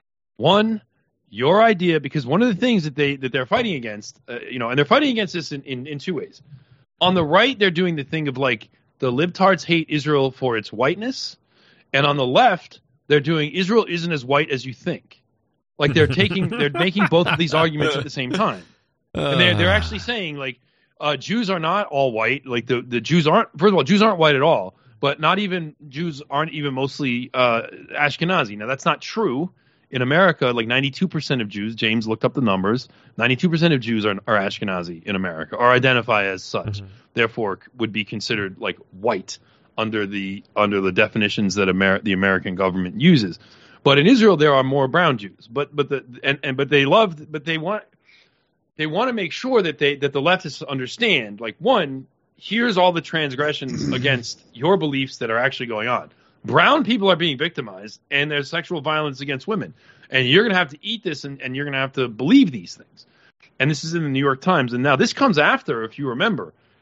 One, your idea, because one of the things that they that they're fighting against, uh, you know, and they're fighting against this in, in, in two ways. On the right, they're doing the thing of like the libtards hate Israel for its whiteness, and on the left, they're doing Israel isn't as white as you think. Like they're taking, they're making both of these arguments at the same time, and they're they're actually saying like uh, Jews are not all white. Like the the Jews aren't. First of all, Jews aren't white at all. But not even Jews aren't even mostly uh, Ashkenazi. Now that's not true. In America, like ninety-two percent of Jews, James looked up the numbers, ninety-two percent of Jews are, are Ashkenazi in America, or identify as such. Mhm. Therefore, would be considered like white under the under the definitions that Amer- the American government uses. But in Israel, there are more brown Jews. But but the and, and but they love but they want they want to make sure that they that the leftists understand. Like, one, here's all the transgressions against your beliefs that are actually going on. Brown people are being victimized, and there's sexual violence against women. And you're going to have to eat this, and, and you're going to have to believe these things. And this is in the New York Times. And now this comes after, if you remember,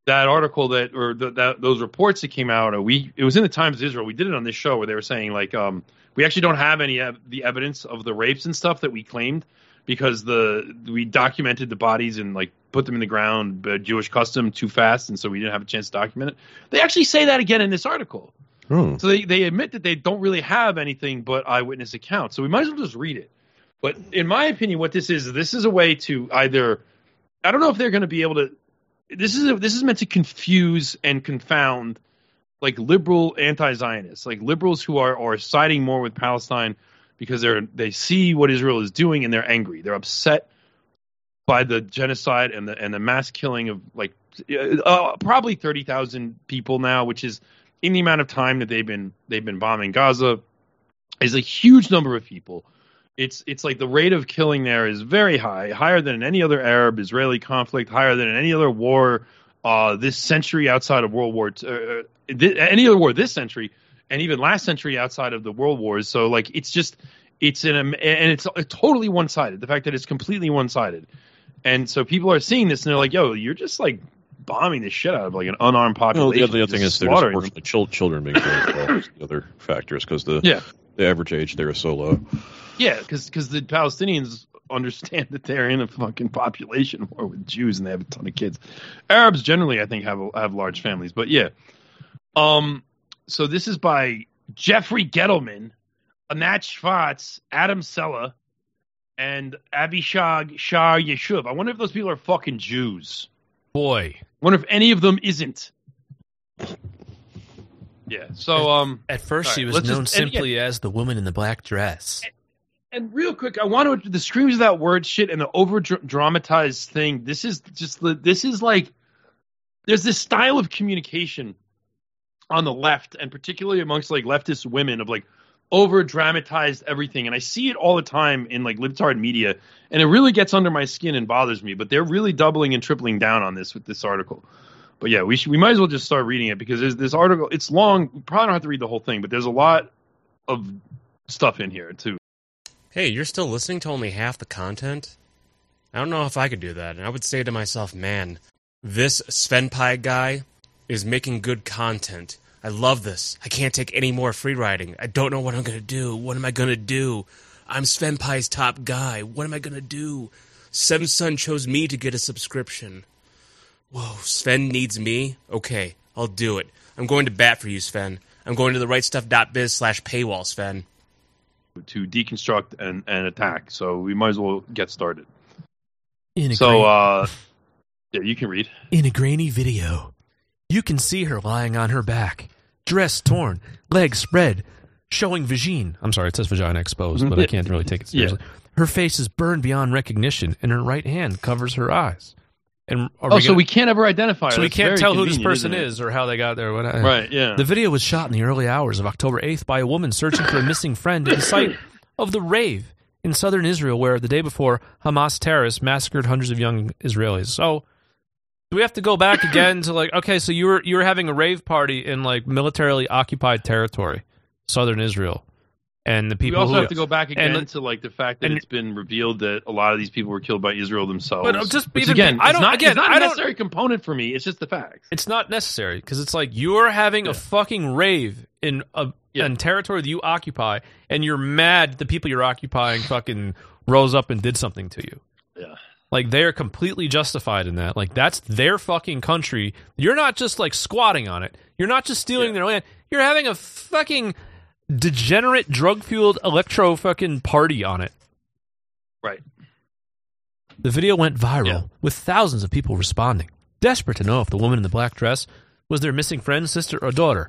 that article that or the, that those reports that came out, or we it was in the Times of Israel. We did it on this show where they were saying like um, we actually don't have any of the evidence of the rapes and stuff that we claimed because the we documented the bodies and like put them in the ground, uh, Jewish custom, too fast, and so we didn't have a chance to document it. They actually say that again in this article. Hmm. So they, they admit that they don't really have anything but eyewitness accounts. So we might as well just read it. But in my opinion, what this is, this is a way to either, I don't know if they're going to be able to, this is a, this is meant to confuse and confound like liberal anti-Zionists, like liberals who are, are siding more with Palestine because they're they see what Israel is doing and they're angry. They're upset by the genocide and the and the mass killing of like uh, probably thirty thousand people now, which is in the amount of time that they've been they've been bombing Gaza, is a huge number of people. It's it's like the rate of killing there is very high, higher than in any other Arab-Israeli conflict, higher than in any other war uh, this century outside of World War Two, uh, th- any other war this century, and even last century outside of the World Wars. So like it's just it's in a, and it's totally one-sided. The fact that it's completely one-sided, and so people are seeing this and they're like, "Yo, you're just like bombing the shit out of like an unarmed population." Well, the other, the other thing is there's slaughtering unfortunately chil- children being killed as well. The other factors because the Yeah. the average age there is so low. Yeah, because the Palestinians understand that they're in a fucking population war with Jews and they have a ton of kids. Arabs generally, I think, have a, have large families, but yeah. Um, so this is by Jeffrey Gettleman, Anat Schwartz, Adam Sella, and Abishag Shah Yeshub. I wonder if those people are fucking Jews. Boy. I wonder if any of them isn't. Yeah. So um, At first, all she right, was let's known just- and simply as the woman in the black dress. And real quick, I want to the screams of that word shit and the over dramatized thing. This is just the this is like there's this style of communication on the left, and particularly amongst like leftist women, of like over dramatized everything. And I see it all the time in like libtard media, and it really gets under my skin and bothers me. But they're really doubling and tripling down on this with this article. But yeah, we should, we might as well just start reading it because there's this article. It's long. We probably don't have to read the whole thing, but there's a lot of stuff in here too. Hey, you're still listening to only half the content? I don't know if I could do that, and I would say to myself, man, this Sven Pie guy is making good content. I love this. I can't take any more free riding. I don't know what I'm going to do. What am I going to do? I'm Sven Pie's top guy. What am I going to do? Seven Sun chose me to get a subscription. Whoa, Sven needs me? Okay, I'll do it. I'm going to bat for you, Sven. I'm going to the rightstuff.biz slash paywall, Sven. To deconstruct and, and attack. So we might as well get started. In a So, grain- uh, yeah, you can read. In a grainy video, you can see her lying on her back, dress torn, legs spread, showing vagine. I'm sorry, it says vagina exposed, but I can't really take it seriously. Yeah. Her face is burned beyond recognition, and her right hand covers her eyes. And are Oh, we so gonna- we can't ever identify her. so we That's can't very tell who this convenient, person isn't it? is or how they got there. What- Right, yeah. The video was shot in the early hours of October eighth by a woman searching for a missing friend at the site of the rave in southern Israel, where the day before Hamas terrorists massacred hundreds of young Israelis. So do we have to go back again to like, okay, so you were you were having a rave party in like militarily occupied territory, southern Israel, and the We people also who have to go back again and- to like the fact that and- it's been revealed that a lot of these people were killed by Israel themselves. But just Which, even- again, I it's don't- not, again, it's not I a don't- necessary component for me. It's just the facts. It's not necessary because it's like you're having a fucking rave in a Yeah. in territory that you occupy, and you're mad the people you're occupying fucking rose up and did something to you. Yeah. Like they are completely justified in that. Like that's their fucking country. You're not just like squatting on it. You're not just stealing Yeah. their land. You're having a fucking degenerate drug fueled electro fucking party on it. Right. The video went viral Yeah. with thousands of people responding, desperate to know if the woman in the black dress was their missing friend, sister, or daughter.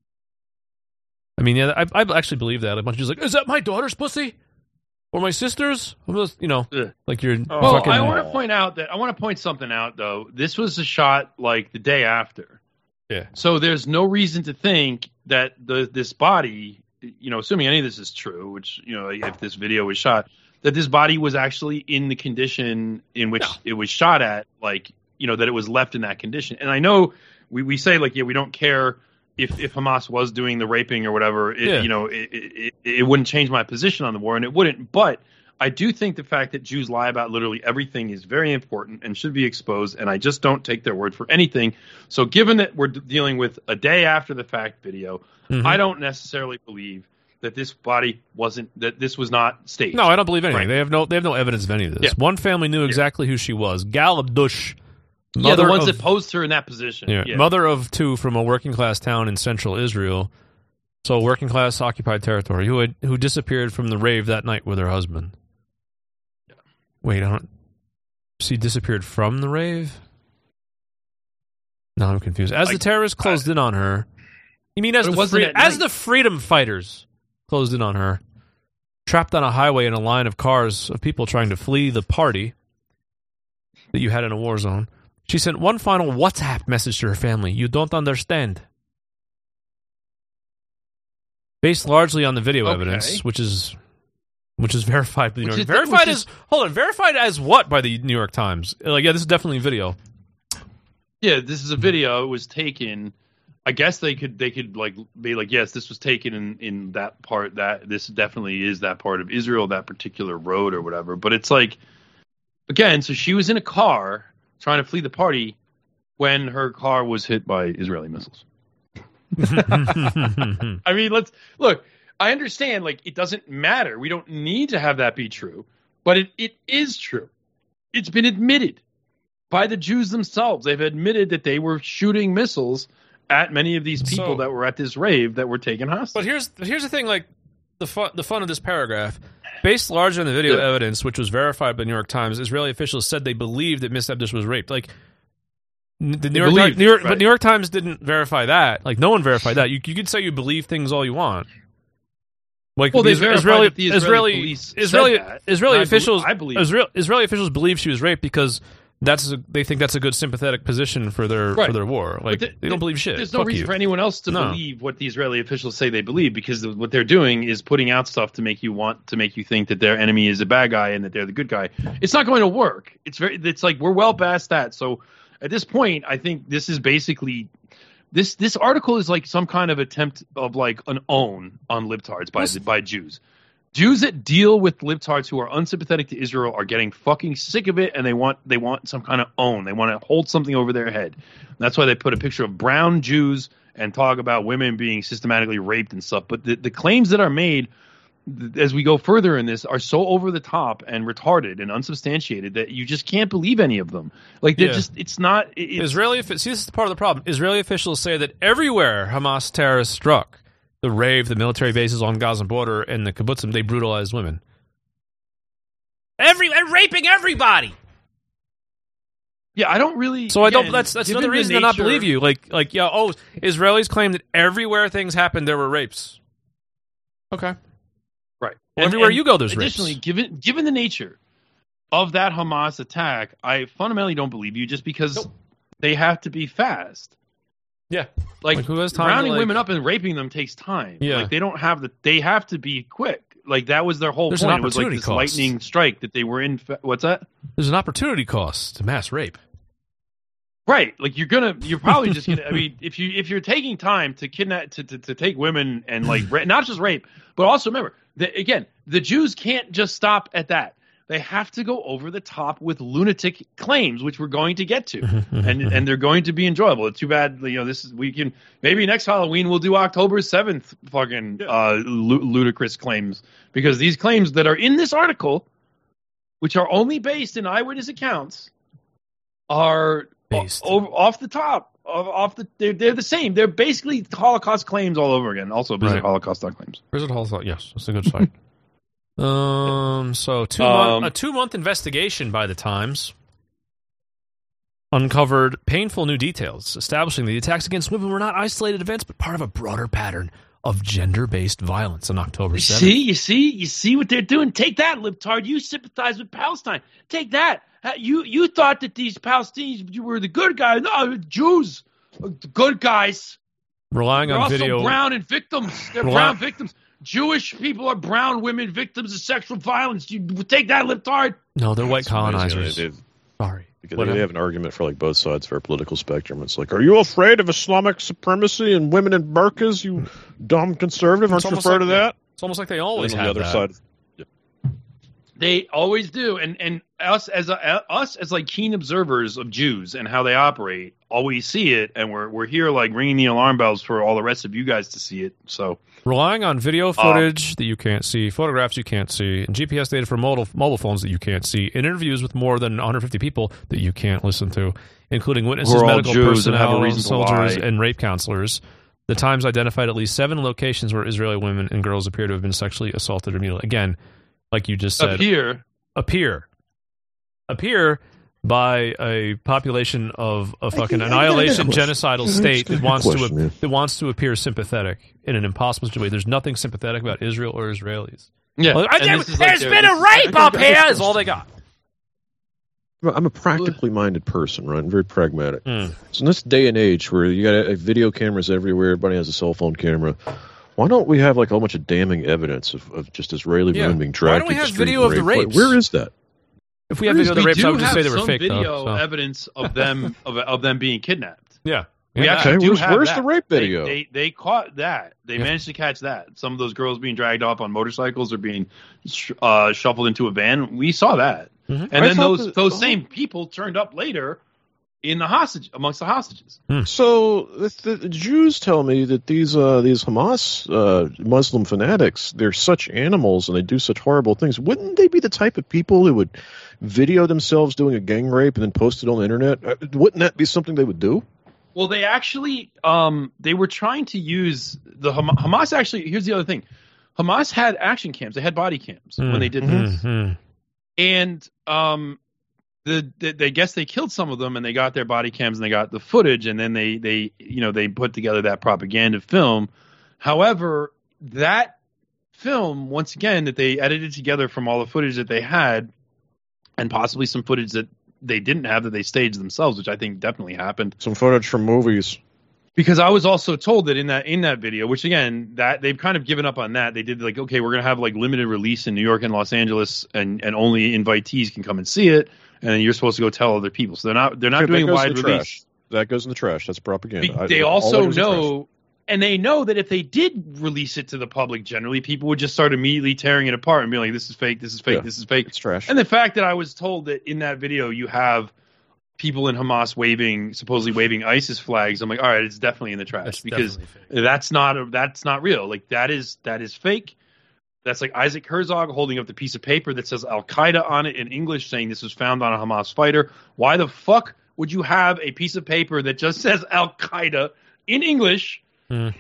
I mean, yeah, I, I actually believe that. A bunch of people like, is that my daughter's pussy? Or my sister's? I'm just, you know, Ugh. like you're Well, fucking... I want to point out that I want to point something out though. This was a shot like the day after. Yeah. So there's no reason to think that the this body, you know, assuming any of this is true, which, you know, if this video was shot, that this body was actually in the condition in which it was shot at, like, you know, that it was left in that condition. And I know we, we say like, yeah, we don't care if, if Hamas was doing the raping or whatever, it, Yeah. you know, it, it, it, it wouldn't change my position on the war, and it wouldn't. But I do think the fact that Jews lie about literally everything is very important and should be exposed, and I just don't take their word for anything. So given that we're dealing with a day after the fact video, mm-hmm. I don't necessarily believe that this body wasn't, that this was not staged. No, I don't believe anything. Right. They have no they have no evidence of any of this. Yeah. One family knew exactly yeah. who she was. Galabdush. Yeah, the ones of, that posed her in that position. Yeah, yeah. Mother of two from a working class town in central Israel. So working class occupied territory, who had who disappeared from the rave that night with her husband. Yeah. Wait, I don't. She disappeared from the rave? No, I'm confused. As I, the terrorists closed I, in on her, you mean as the free, as the freedom fighters closed in on her, trapped on a highway in a line of cars of people trying to flee the party that you had in a war zone, she sent one final WhatsApp message to her family. You don't understand. Based largely on the video okay. evidence, which is which is verified by the New York Times. Verified is, is hold on, verified as what by the New York Times? Like, yeah, this is definitely video. Yeah, this is a video. It was taken. I guess they could they could like be like, yes, this was taken in, in that part. That this definitely is that part of Israel, that particular road or whatever. But it's like, again, so she was in a car trying to flee the party when her car was hit by Israeli missiles. I mean, let's look. I understand, like, it doesn't matter. We don't need to have that be true, but it, it is true. It's been admitted by the Jews themselves. They've admitted that they were shooting missiles at many of these people so, that were at this rave that were taken hostage. But here's here's the thing, like the fun the fun of this paragraph. Based largely on the video yeah. evidence, which was verified by the New York Times, Israeli officials said they believed that Miss Abdush was raped. Like. The New York, believe, New York, right. but New York Times didn't verify that. Like, no one verified that. You, you could say you believe things all you want. Like, well, the they Israeli, the Israeli, Israeli, police Israeli, that, Israeli officials, I believe, Israel, Israeli officials believe she was raped because that's a, they think that's a good sympathetic position for their right. for their war. Like, the, they don't believe shit. There's no Fuck reason you. for anyone else to no. believe what the Israeli officials say they believe, because what they're doing is putting out stuff to make you want to make you think that their enemy is a bad guy and that they're the good guy. It's not going to work. It's very. It's like we're well past that. So. At this point, I think this is basically this. This article is like some kind of attempt of like an own on libtards by by Jews. Jews that deal with libtards who are unsympathetic to Israel are getting fucking sick of it, and they want they want some kind of own. They want to hold something over their head. That's why they put a picture of brown Jews and talk about women being systematically raped and stuff. But the, the claims that are made as we go further in this are so over the top and retarded and unsubstantiated that you just can't believe any of them. Like they're yeah. just, it's not. It's, Israeli, see, this is part of the problem. Israeli officials say that everywhere Hamas terrorists struck, the rave, the military bases on Gaza border, and the kibbutzim, they brutalized women. Every and raping everybody. Yeah, I don't really. So again, I don't. That's that's another reason nature, to not believe you. Like like yeah. Oh, Israelis claim that everywhere things happened, there were rapes. Okay. Right. Well, and, everywhere and you go, there's additionally, rapes. given given the nature of that Hamas attack, I fundamentally don't believe you just because nope. they have to be fast. Yeah. Like, like who has time rounding to, like, women up and raping them takes time. Yeah. Like they don't have the. They have to be quick. Like that was their whole There's point. An it was like this cost. lightning strike that they were in. Fa- What's that? There's an opportunity cost to mass rape. Right, like you're gonna, you're probably just gonna. I mean, if you if you're taking time to kidnap, to to, to take women and like ra- not just rape, but also remember that again, the Jews can't just stop at that. They have to go over the top with lunatic claims, which we're going to get to, and and they're going to be enjoyable. It's too bad, you know. This is we can maybe next Halloween we'll do October seventh fucking uh, lu- ludicrous claims, because these claims that are in this article, which are only based in eyewitness accounts, are. Based. Over, off the top, off the they're, they're the same. They're basically Holocaust claims all over again. Also, visit right. Holocaust dot claims. Visit Holocaust. Yes, that's a good site. um, so two um, month, a two month investigation by the Times uncovered painful new details, establishing the attacks against women were not isolated events, but part of a broader pattern of gender based violence on October seventh. See, you see, you see what they're doing. Take that, libtard. You sympathize with Palestine. Take that. You you thought that these Palestinians were the good guys. No, Jews, the good guys. Relying They're on also video. brown and victims. They're Rely- brown victims. Jewish people are brown women victims of sexual violence. You take that, libtard. No, they're white That's colonizers. amazing. Sorry. Because they have an argument for like both sides for a political spectrum. It's like, are you afraid of Islamic supremacy and women in burqas, you dumb conservative? Aren't you afraid like, of that? It's almost like they always and have on the other that. side. They always do, and and us as a, us as like keen observers of Jews and how they operate, always see it, and we're we're here like ringing the alarm bells for all the rest of you guys to see it. So relying on video footage um, that you can't see, photographs you can't see, and G P S data from mobile mobile phones that you can't see, and interviews with more than one hundred fifty people that you can't listen to, including witnesses, medical personnel, and soldiers, and rape counselors. The Times identified at least seven locations where Israeli women and girls appear to have been sexually assaulted or mutilated. Again, like you just said, appear, appear, appear by a population of a fucking annihilation, genocidal state that wants question, to that wants to appear sympathetic in an impossible situation. There's nothing sympathetic about Israel or Israelis. Yeah, like, there's like been a rape up here. Is all they got. I'm a practically minded person, right? I'm very pragmatic. Mm. So in this day and age where you got video cameras everywhere, everybody has a cell phone camera. Why don't we have like a whole bunch of damning evidence of, of just Israeli yeah. women being dragged? Why don't we have the video of the rapes? Where is that? If we have video of the rapes, I would just say they were some fake. Video though, so. evidence of them of, of them being kidnapped. Yeah, we yeah. actually okay, do where's, have where's that. the rape video? They, they, they caught that. They yeah. managed to catch that. Some of those girls being dragged off on motorcycles or being sh- uh, shuffled into a van. We saw that, mm-hmm. and I then those that, those oh. same people turned up later. In the hostage, amongst the hostages. Hmm. So the, the Jews tell me that these uh, these Hamas uh, Muslim fanatics, they're such animals and they do such horrible things. Wouldn't they be the type of people who would video themselves doing a gang rape and then post it on the internet? Uh, wouldn't that be something they would do? Well, they actually um, they were trying to use the Ham- Hamas. Actually, here's the other thing: Hamas had action cams. They had body cams mm. when they did this, mm-hmm. and um. The, the, they guess they killed some of them and they got their body cams and they got the footage and then they, they you know they put together that propaganda film. However, that film once again that they edited together from all the footage that they had and possibly some footage that they didn't have that they staged themselves, which I think definitely happened. Some footage from movies. Because I was also told that in that in that video, which again, that they've kind of given up on that. They did like, okay, we're gonna have like limited release in New York and Los Angeles, and, and only invitees can come and see it, and then you're supposed to go tell other people. So they're not they're not okay, doing wide release. Trash. That goes in the trash. That's propaganda. They I, also know, and they know that if they did release it to the public, generally people would just start immediately tearing it apart and be like, this is fake, this is fake, yeah, this is fake. It's trash. And the fact that I was told that in that video you have people in Hamas waving, supposedly waving ISIS flags, I'm like, all right, it's definitely in the trash. That's because that's not a, that's not real. Like that is that is fake. That's like Isaac Herzog holding up the piece of paper that says Al Qaeda on it in English, saying this was found on a Hamas fighter. Why the fuck would you have a piece of paper that just says Al Qaeda in English? Mm.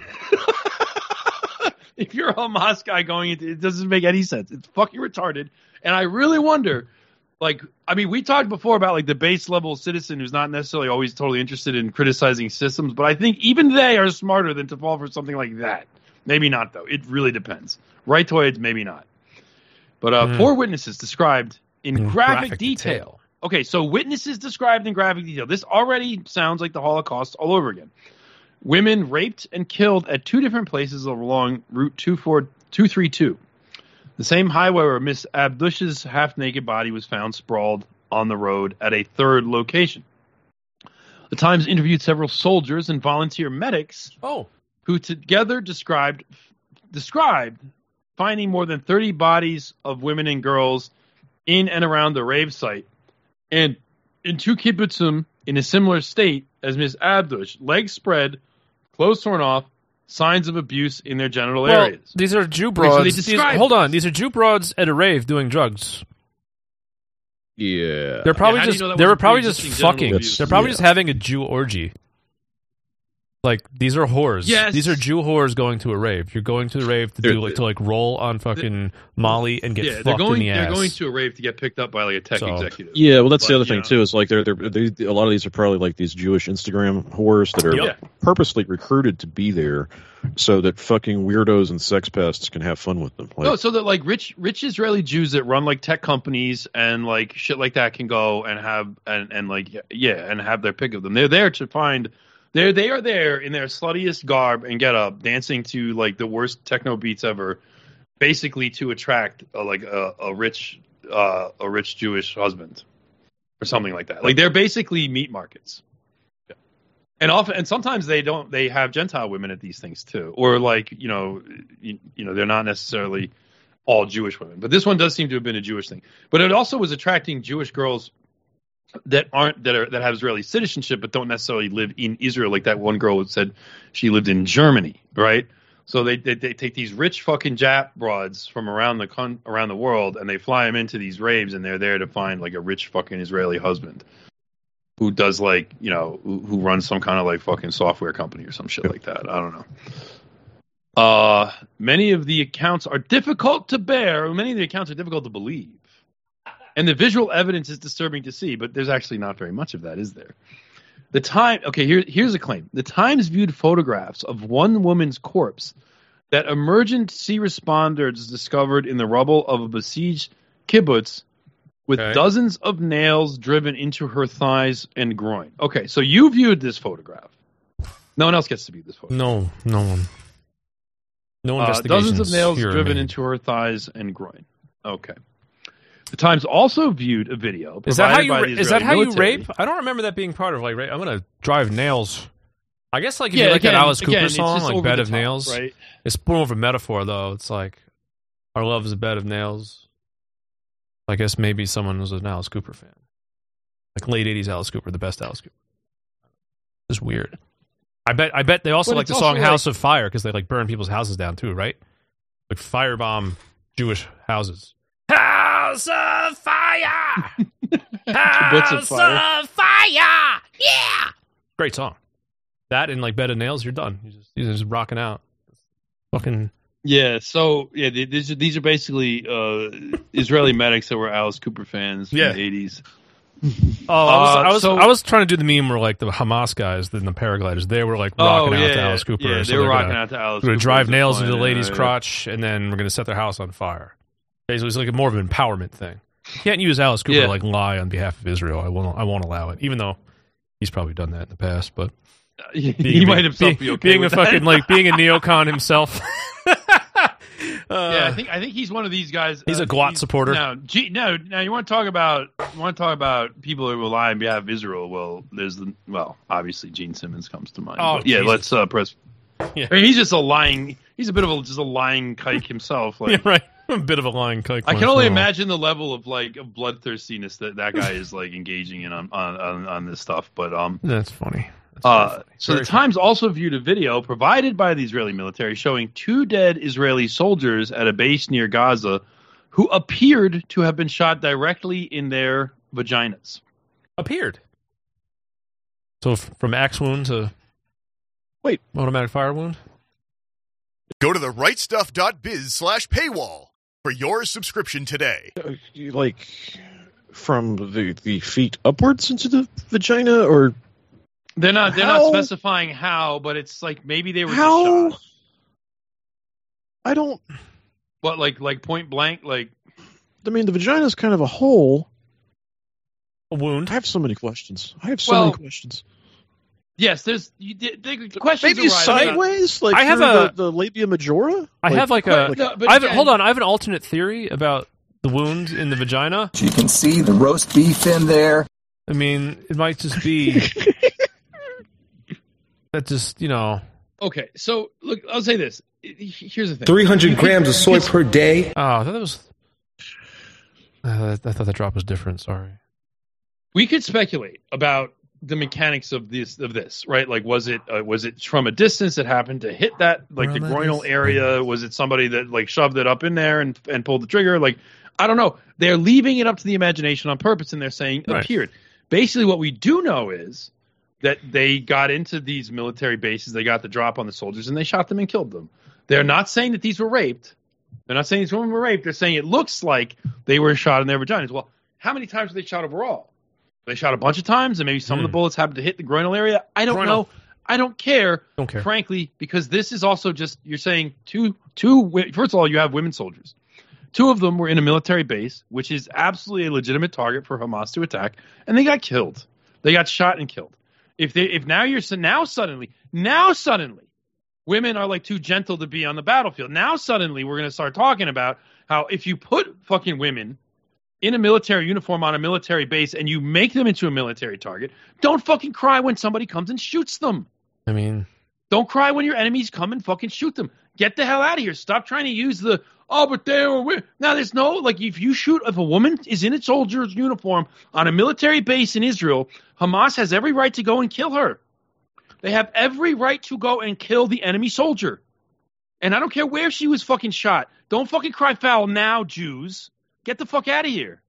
If you're a Hamas guy going into it, doesn't make any sense. It's fucking retarded. And I really wonder. Like, I mean, we talked before about like the base level citizen who's not necessarily always totally interested in criticizing systems, but I think even they are smarter than to fall for something like that. Maybe not, though. It really depends. Rightoids, maybe not. But uh, mm. four witnesses described in, in graphic, graphic detail. detail. Okay, so witnesses described in graphic detail. This already sounds like the Holocaust all over again. Women raped and killed at two different places along Route two four two three two. The same highway where Miss Abdush's half-naked body was found sprawled on the road at a third location. The Times interviewed several soldiers and volunteer medics oh. who together described described finding more than thirty bodies of women and girls in and around the rave site, and in two kibbutzim in a similar state as Miss Abdush, legs spread, clothes torn off, signs of abuse in their genital well, areas. These are Jew broads. So they these, describe, hold on, these are Jew broads at a rave doing drugs. Yeah, they're probably yeah, just you know they were probably just fucking. Abuse? They're probably yeah. just having a Jew orgy. Like these are whores. Yes. These are Jew whores going to a rave. You're going to the rave to they're, do like to like roll on fucking Molly and get yeah, fucked they're going, in the ass. They're going to a rave to get picked up by like a tech so, executive. Yeah, well, that's but, the other thing know. too. Is like they're, they're they, a lot of these are probably like these Jewish Instagram whores that are yep. purposely recruited to be there so that fucking weirdos and sex pests can have fun with them. Like, no, so that like rich rich Israeli Jews that run like tech companies and like shit like that can go and have and, and like yeah and have their pick of them. They're there to find. They they are there in their sluttiest garb and get up, dancing to like the worst techno beats ever, basically to attract a, like a, a rich uh, a rich Jewish husband or something like that. Like they're basically meat markets. Yeah. And often and sometimes they don't they have Gentile women at these things too, or like you know you, you know they're not necessarily all Jewish women. But this one does seem to have been a Jewish thing. But it also was attracting Jewish girls that aren't that are that have Israeli citizenship but don't necessarily live in Israel. Like that one girl said she lived in Germany, right? So they they, they take these rich fucking Jap broads from around the con- around the world and they fly them into these raves and they're there to find like a rich fucking Israeli husband who does like, you know, who, who runs some kind of like fucking software company or some shit like that. I don't know. Uh, many of the accounts are difficult to bear. Many of the accounts are difficult to believe. And the visual evidence is disturbing to see, but there's actually not very much of that, is there? The time, okay, here, here's a claim. The Times viewed photographs of one woman's corpse that emergency responders discovered in the rubble of a besieged kibbutz with okay. dozens of nails driven into her thighs and groin. Okay, so you viewed this photograph. No one else gets to view this photograph. No, no one. No uh, investigations. Dozens of nails here driven made. into her thighs and groin. Okay. The Times also viewed a video. Is that how provided you? by Ra- the is that how Israeli you military. rape? I don't remember that being part of like rape. I'm gonna drive nails. I guess like if Yeah, you like again, that Alice Cooper again, it's song, just like over "Bed the of top, Nails." right? It's more of a metaphor, though. It's like our love is a bed of nails. I guess maybe someone was an Alice Cooper fan, like late eighties Alice Cooper, the best Alice Cooper. It's weird. I bet. I bet they also But like it's the also song like- "House of Fire" because they like burn people's houses down too, right? Like firebomb Jewish houses. House of Fire! Kibbutz of fire. of Fire! Yeah! Great song. That and like Bed of Nails, you're done. You're just, you're just rocking out. Fucking. Yeah, so yeah, they- these are these are basically uh, Israeli medics that were Alice Cooper fans from Yeah. the eighties. Oh, I was, Uh, I was, so- I was trying to do the meme where like the Hamas guys, then the paragliders, they were like rocking oh, out yeah, to Alice Cooper. Yeah, so they were they're rocking gonna, out to Alice We're Cooper. gonna drive at this nails point, into the lady's yeah, yeah. crotch, and then we're gonna set their house on fire. Basically, it's like a more of an empowerment thing. You can't use Alice Cooper Yeah. to like lie on behalf of Israel. I won't. I won't allow it, even though he's probably done that in the past. But he being, might himself being, be okay being with a that. fucking like being a neocon himself. Uh, yeah, I think I think he's one of these guys. He's uh, a Gwat supporter. No, G, no, no. You want to talk about you want to talk about people who will lie on behalf of Israel? Well, there's the well, obviously Gene Simmons comes to mind. Oh, But yeah, Jesus. let's uh, press. Yeah. I mean, he's just a lying. He's a bit of a just a lying kike himself. Like, yeah, right. A bit of a lying kike. I can once only in a while. imagine the level of like of bloodthirstiness that that guy is like engaging in on on, on, on this stuff. But um, That's funny. That's Uh, very funny. so Very the Times also viewed a video provided by the Israeli military showing two dead Israeli soldiers at a base near Gaza who appeared to have been shot directly in their vaginas. appeared. So f- from axe wound to Wait. automatic fire wound. Go to the right stuff dot biz slash paywall for your subscription today. Uh, you, like from the the feet upwards into the vagina, or They're not they're How? not specifying how, but it's like maybe they were how? just shot. I don't. What like like point blank like I mean, the vagina is kind of a hole. A wound. I have so many questions. I have so Well, many questions. yes, there's you, the, the questions Maybe arise about- sideways, like I have through a- the, the labia majora. I have like a. But- no, but I have, again- hold on. I have an alternate theory about the wound in the vagina. You can see the roast beef in there. I mean, it might just be that. Just you know. Okay, so look, I'll say this. Here's the thing. three hundred grams of soy per day. Oh, I thought that was. Uh, I thought the drop was different. Sorry. We could speculate about the mechanics of this of this, right? Like, was it uh, was it from a distance that happened to hit that like the From a groinal distance. area? Was it somebody that like shoved it up in there and and pulled the trigger? Like, I don't know. They're leaving it up to the imagination on purpose, and they're saying Right. appeared. Basically, what we do know is that they got into these military bases, they got the drop on the soldiers, and they shot them and killed them. They're not saying that these were raped. They're not saying these women were raped. They're saying it looks like they were shot in their vaginas. Well, how many times were they shot overall? They shot a bunch of times, and maybe some of the Hmm. bullets happened to hit the groinal area. I don't Groinal. know. I don't care, Don't care. frankly, because this is also just you're saying two two. wi- First of all, you have women soldiers. Two of them were in a military base, which is absolutely a legitimate target for Hamas to attack, and they got killed. They got shot and killed. If they if now you're so now suddenly now suddenly women are like too gentle to be on the battlefield. Now suddenly we're going to start talking about how if you put fucking women in a military uniform on a military base and you make them into a military target, don't fucking cry when somebody comes and shoots them. I mean, Don't cry when your enemies come and fucking shoot them. Get the hell out of here. Stop trying to use the Oh, but they were women. Now, there's no, like, if you shoot, if a woman is in a soldier's uniform on a military base in Israel, Hamas has every right to go and kill her. They have every right to go and kill the enemy soldier. And I don't care where she was fucking shot. Don't fucking cry foul now, Jews. Get the fuck out of here.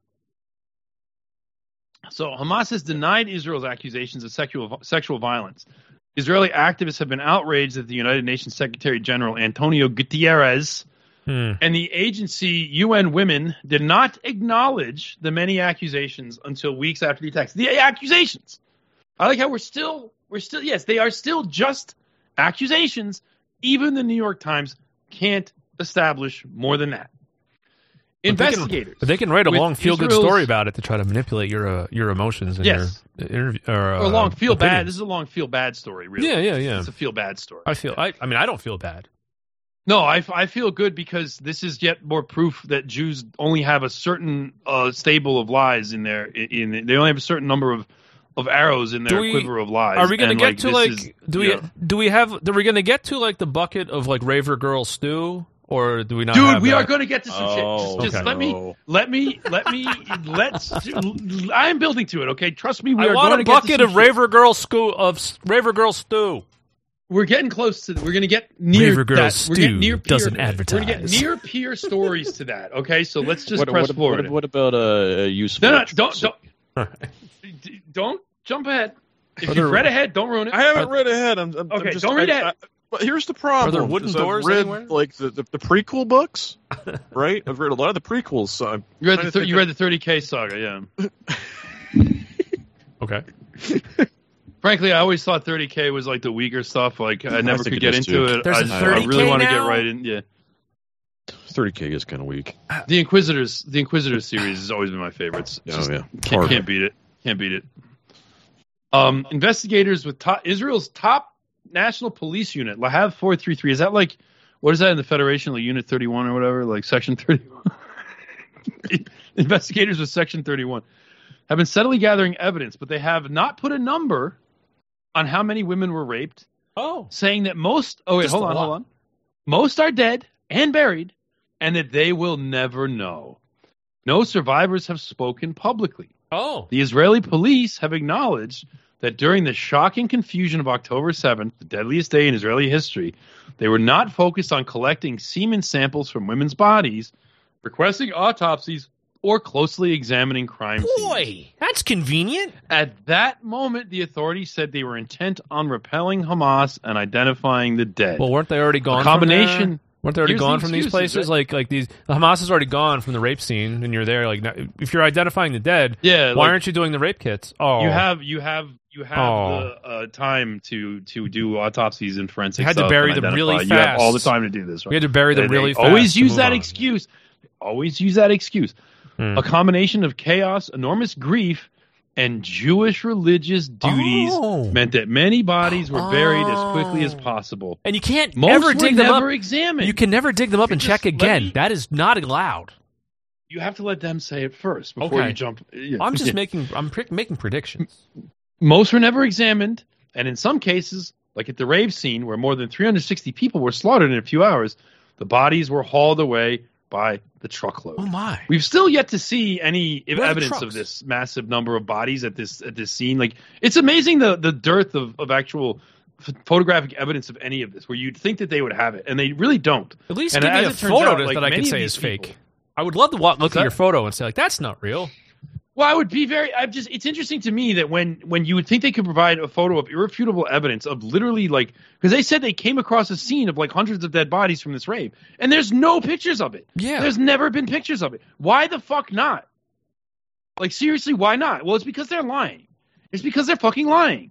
So Hamas has denied Israel's accusations of sexual sexual violence. Israeli activists have been outraged that the United Nations Secretary General Antonio Guterres hmm. and the agency U N Women did not acknowledge the many accusations until weeks after the attacks. The accusations. I like how we're still, we're still, yes, they are still just accusations. Even the New York Times can't establish more than that. But Investigators. They can, but they can write a long feel-good story about it to try to manipulate your uh, your emotions and yes. your interview. Or, uh, or a long feel opinions. bad. This is a long feel bad story, really. Yeah, yeah, yeah. It's a feel bad story. I feel. I, I mean, I don't feel bad. No, I, I feel good because this is yet more proof that Jews only have a certain uh, stable of lies in their. In, in they only have a certain number of, of arrows in their we, quiver of lies. Are we going to get like, to like? Is, do we? Know, do we have? Are we going to get to like the bucket of like Raver Girl stew? Or do we not? Dude, have we that? are going to get to some oh, shit. Just, just okay. let me, let me, let me, let's. I am building to it. Okay, trust me. We I are want going a to get bucket to of shit. Raver Girl stew of Raver Girl stew. We're getting close to. We're going to get near Raver Girl that. stew We're getting near peer, doesn't advertise. We're going to get near peer stories to that. Okay, so let's just what, press what, forward. What, what about a uh, useful? No, no, don't, don't, don't jump ahead. If Are you've there, read ahead, don't ruin it. I haven't read ahead. I'm, I'm okay. I'm just, don't read I, ahead. I, But here's the problem. Are there wooden is doors I've read, anywhere? Like the, the, the prequel books, right? I've read a lot of the prequels. So I'm you read the thir- you of... read the thirty K saga, yeah. Okay. Frankly, I always thought thirty K was like the weaker stuff. Like I never I could get into too. it. There's I, a just, thirty K I really want to get now? right in. Yeah. thirty K is kind of weak. The Inquisitors, the Inquisitors series has always been my favorites. Oh, Just yeah. Can't, can't beat it. Can't beat it. Um, investigators with top, Israel's top national police unit, Lahav four thirty-three. Is that like, what is that in the Federation? Like Unit thirty-one or whatever? Like Section thirty-one? Investigators with Section thirty-one have been steadily gathering evidence, but they have not put a number on how many women were raped. Oh. Saying that most, oh wait, Just hold a on, lot. hold on. Most are dead and buried, and that they will never know. No survivors have spoken publicly. Oh. The Israeli police have acknowledged that during the shocking confusion of October seventh, the deadliest day in Israeli history, they were not focused on collecting semen samples from women's bodies, requesting autopsies, or closely examining crime scenes. Boy, that's convenient. At that moment, the authorities said they were intent on repelling Hamas and identifying the dead. Well, weren't they already gone? A combination. From there? Weren't they already Here's gone the from these excuses, places? right? Like, like these, Hamas is already gone from the rape scene, and you're there. Like, now, if you're identifying the dead, Yeah, why like- aren't you doing the rape kits? Oh, You have you have you have Oh. the uh, time to to do autopsies and forensic. You had to stuff bury and them identify. really You have fast. all the time to do this. Right? We had to bury them They- really they fast. Always to use move that on. excuse. Always use that excuse. Hmm. A combination of chaos, enormous grief, and Jewish religious duties Oh. meant that many bodies were buried as quickly as possible. And you can't Most ever were dig them never up. examined. You can never dig them up and Just check let again. me- That is not allowed. You have to let them say it first before Okay. you jump. yeah. I'm just Yeah. making. I'm pre- making predictions. Most were never examined, and in some cases, like at the rave scene, where more than three hundred sixty people were slaughtered in a few hours, the bodies were hauled away by the truckload. Oh my! We've still yet to see any Where are the evidence of trucks? this massive number of bodies at this at this scene. Like, it's amazing the the dearth of, of actual ph- photographic evidence of any of this, where you'd think that they would have it, and they really don't. At least and give me as a it turns photo out, to- like, that I many can of say these is fake. people- I would love to wa- look What's at that? your photo and say like that's not real. Well, I would be very. I'm just. It's interesting to me that when when you would think they could provide a photo of irrefutable evidence of literally like, because they said they came across a scene of like hundreds of dead bodies from this rave, and there's no pictures of it. Yeah. There's never been pictures of it. Why the fuck not? Like, seriously, why not? Well, it's because they're lying. It's because they're fucking lying.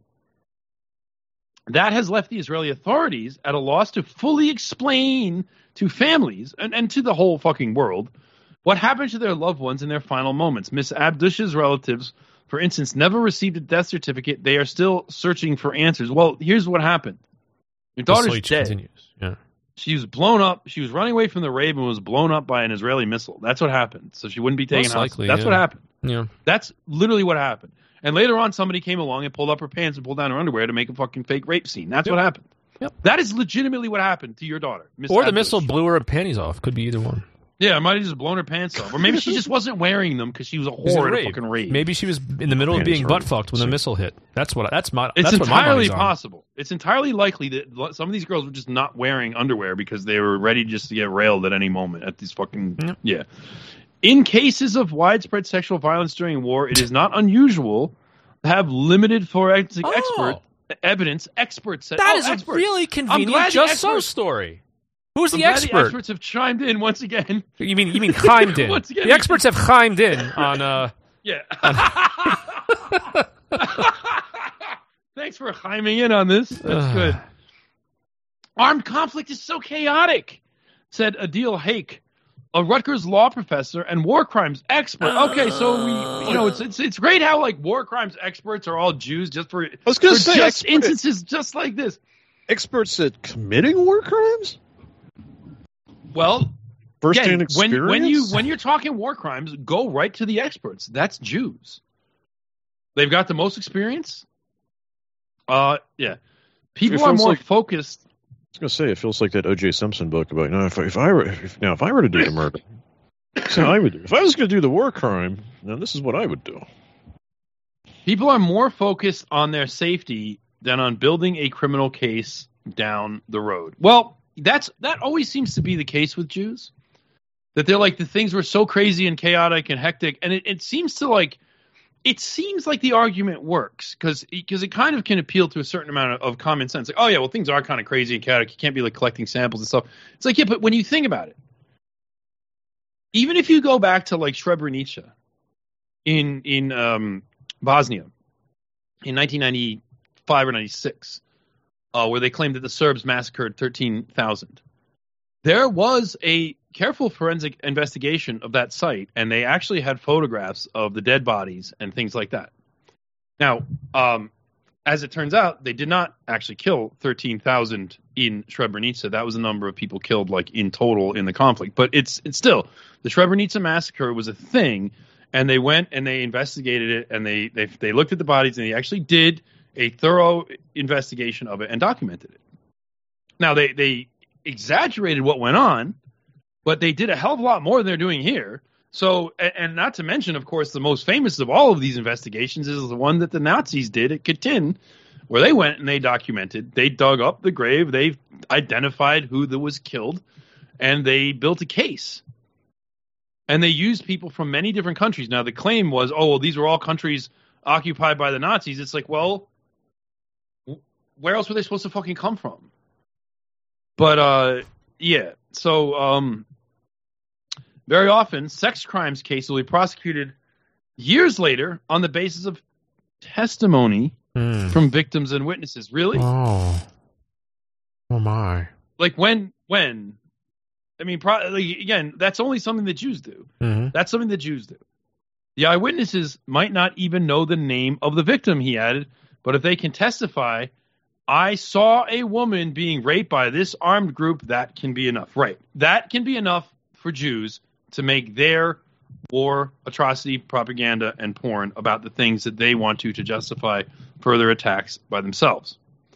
That has left the Israeli authorities at a loss to fully explain to families and, and to the whole fucking world what happened to their loved ones in their final moments. Miss Abdush's relatives, for instance, never received a death certificate. They are still searching for answers. Well, here's what happened. Your The daughter's search dead. continues. Yeah. She was blown up. She was running away from the rave and was blown up by an Israeli missile. That's what happened. So she wouldn't be taken Most hostage. likely, That's yeah. what happened. Yeah. That's literally what happened. And later on, somebody came along and pulled up her pants and pulled down her underwear to make a fucking fake rape scene. That's Yep. what happened. Yep. That is legitimately what happened to your daughter. Miss Or the Abdush. missile blew her panties off. Could be either one. Yeah, I might have just blown her pants off. Or maybe she just wasn't wearing them because she was a It was whore a at a rave. fucking rave. Maybe she was in the middle of Panties being are- butt fucked when the missile hit. That's what. That's my. It's that's what my entirely money's on. possible. It's entirely likely that some of these girls were just not wearing underwear because they were ready just to get railed at any moment at these fucking Yep. yeah. In cases of widespread sexual violence during war, it is not unusual to have limited forensic Oh. expert evidence. Experts said That oh, is experts. a really I'm convenient glad the just so experts- story. Who's I'm the glad expert? The experts have chimed in once again. You mean you mean chimed in? Once again, The experts have chimed in on. Uh, Yeah. Thanks for chiming in on this. That's good. Armed conflict is so chaotic, said Adil Haque, a Rutgers law professor and war crimes expert. Okay, so we, you know, it's it's it's great how like war crimes experts are all Jews just for, I was gonna for say, just expert- instances just like this. Experts at committing war crimes? Well, First-hand again, when when you experience? when you're talking war crimes, go right to the experts. That's Jews. They've got the most experience. Uh, yeah, people It are feels more like- focused. I was gonna say it feels like that O J Simpson book about now if I, if I were if, now if I were to do the murder, so I would do. If I was going to do the war crime, now this is what I would do. People are more focused on their safety than on building a criminal case down the road. Well, that's that always seems to be the case with Jews. That they're like the things were so crazy and chaotic and hectic, and it, it seems to like it seems like the argument works because because it kind of can appeal to a certain amount of, of common sense. Like, oh yeah, well things are kind of crazy and chaotic. You can't be like collecting samples and stuff. It's like yeah, but when you think about it, even if you go back to like Srebrenica in in um, Bosnia in nineteen ninety-five or ninety-six, uh, where they claimed that the Serbs massacred thirteen thousand. There was a careful forensic investigation of that site, and they actually had photographs of the dead bodies and things like that. Now, um, as it turns out, they did not actually kill thirteen thousand in Srebrenica. That was the number of people killed, like in total in the conflict. But it's it's still the Srebrenica massacre was a thing, and they went and they investigated it, and they they they looked at the bodies, and they actually did a thorough investigation of it and documented it. Now they they exaggerated what went on, but they did a hell of a lot more than they're doing here. So, and, and not to mention, of course, the most famous of all of these investigations is the one that the Nazis did at Katyn, where they went and they documented, they dug up the grave, they identified who that was killed, and they built a case. And they used people from many different countries. Now, the claim was, oh, well, these were all countries occupied by the Nazis. It's like, well, where else were they supposed to fucking come from? But, uh, yeah, so um, very often sex crimes cases will be prosecuted years later on the basis of testimony mm. from victims and witnesses. Really? Oh, oh my! Like when? When? I mean, pro- like, again, that's only something that Jews do. Mm-hmm. That's something that Jews do. The eyewitnesses might not even know the name of the victim, he added, but if they can testify, I saw a woman being raped by this armed group, that can be enough. Right. That can be enough for Jews to make their war, atrocity, propaganda, and porn about the things that they want to to justify further attacks by themselves.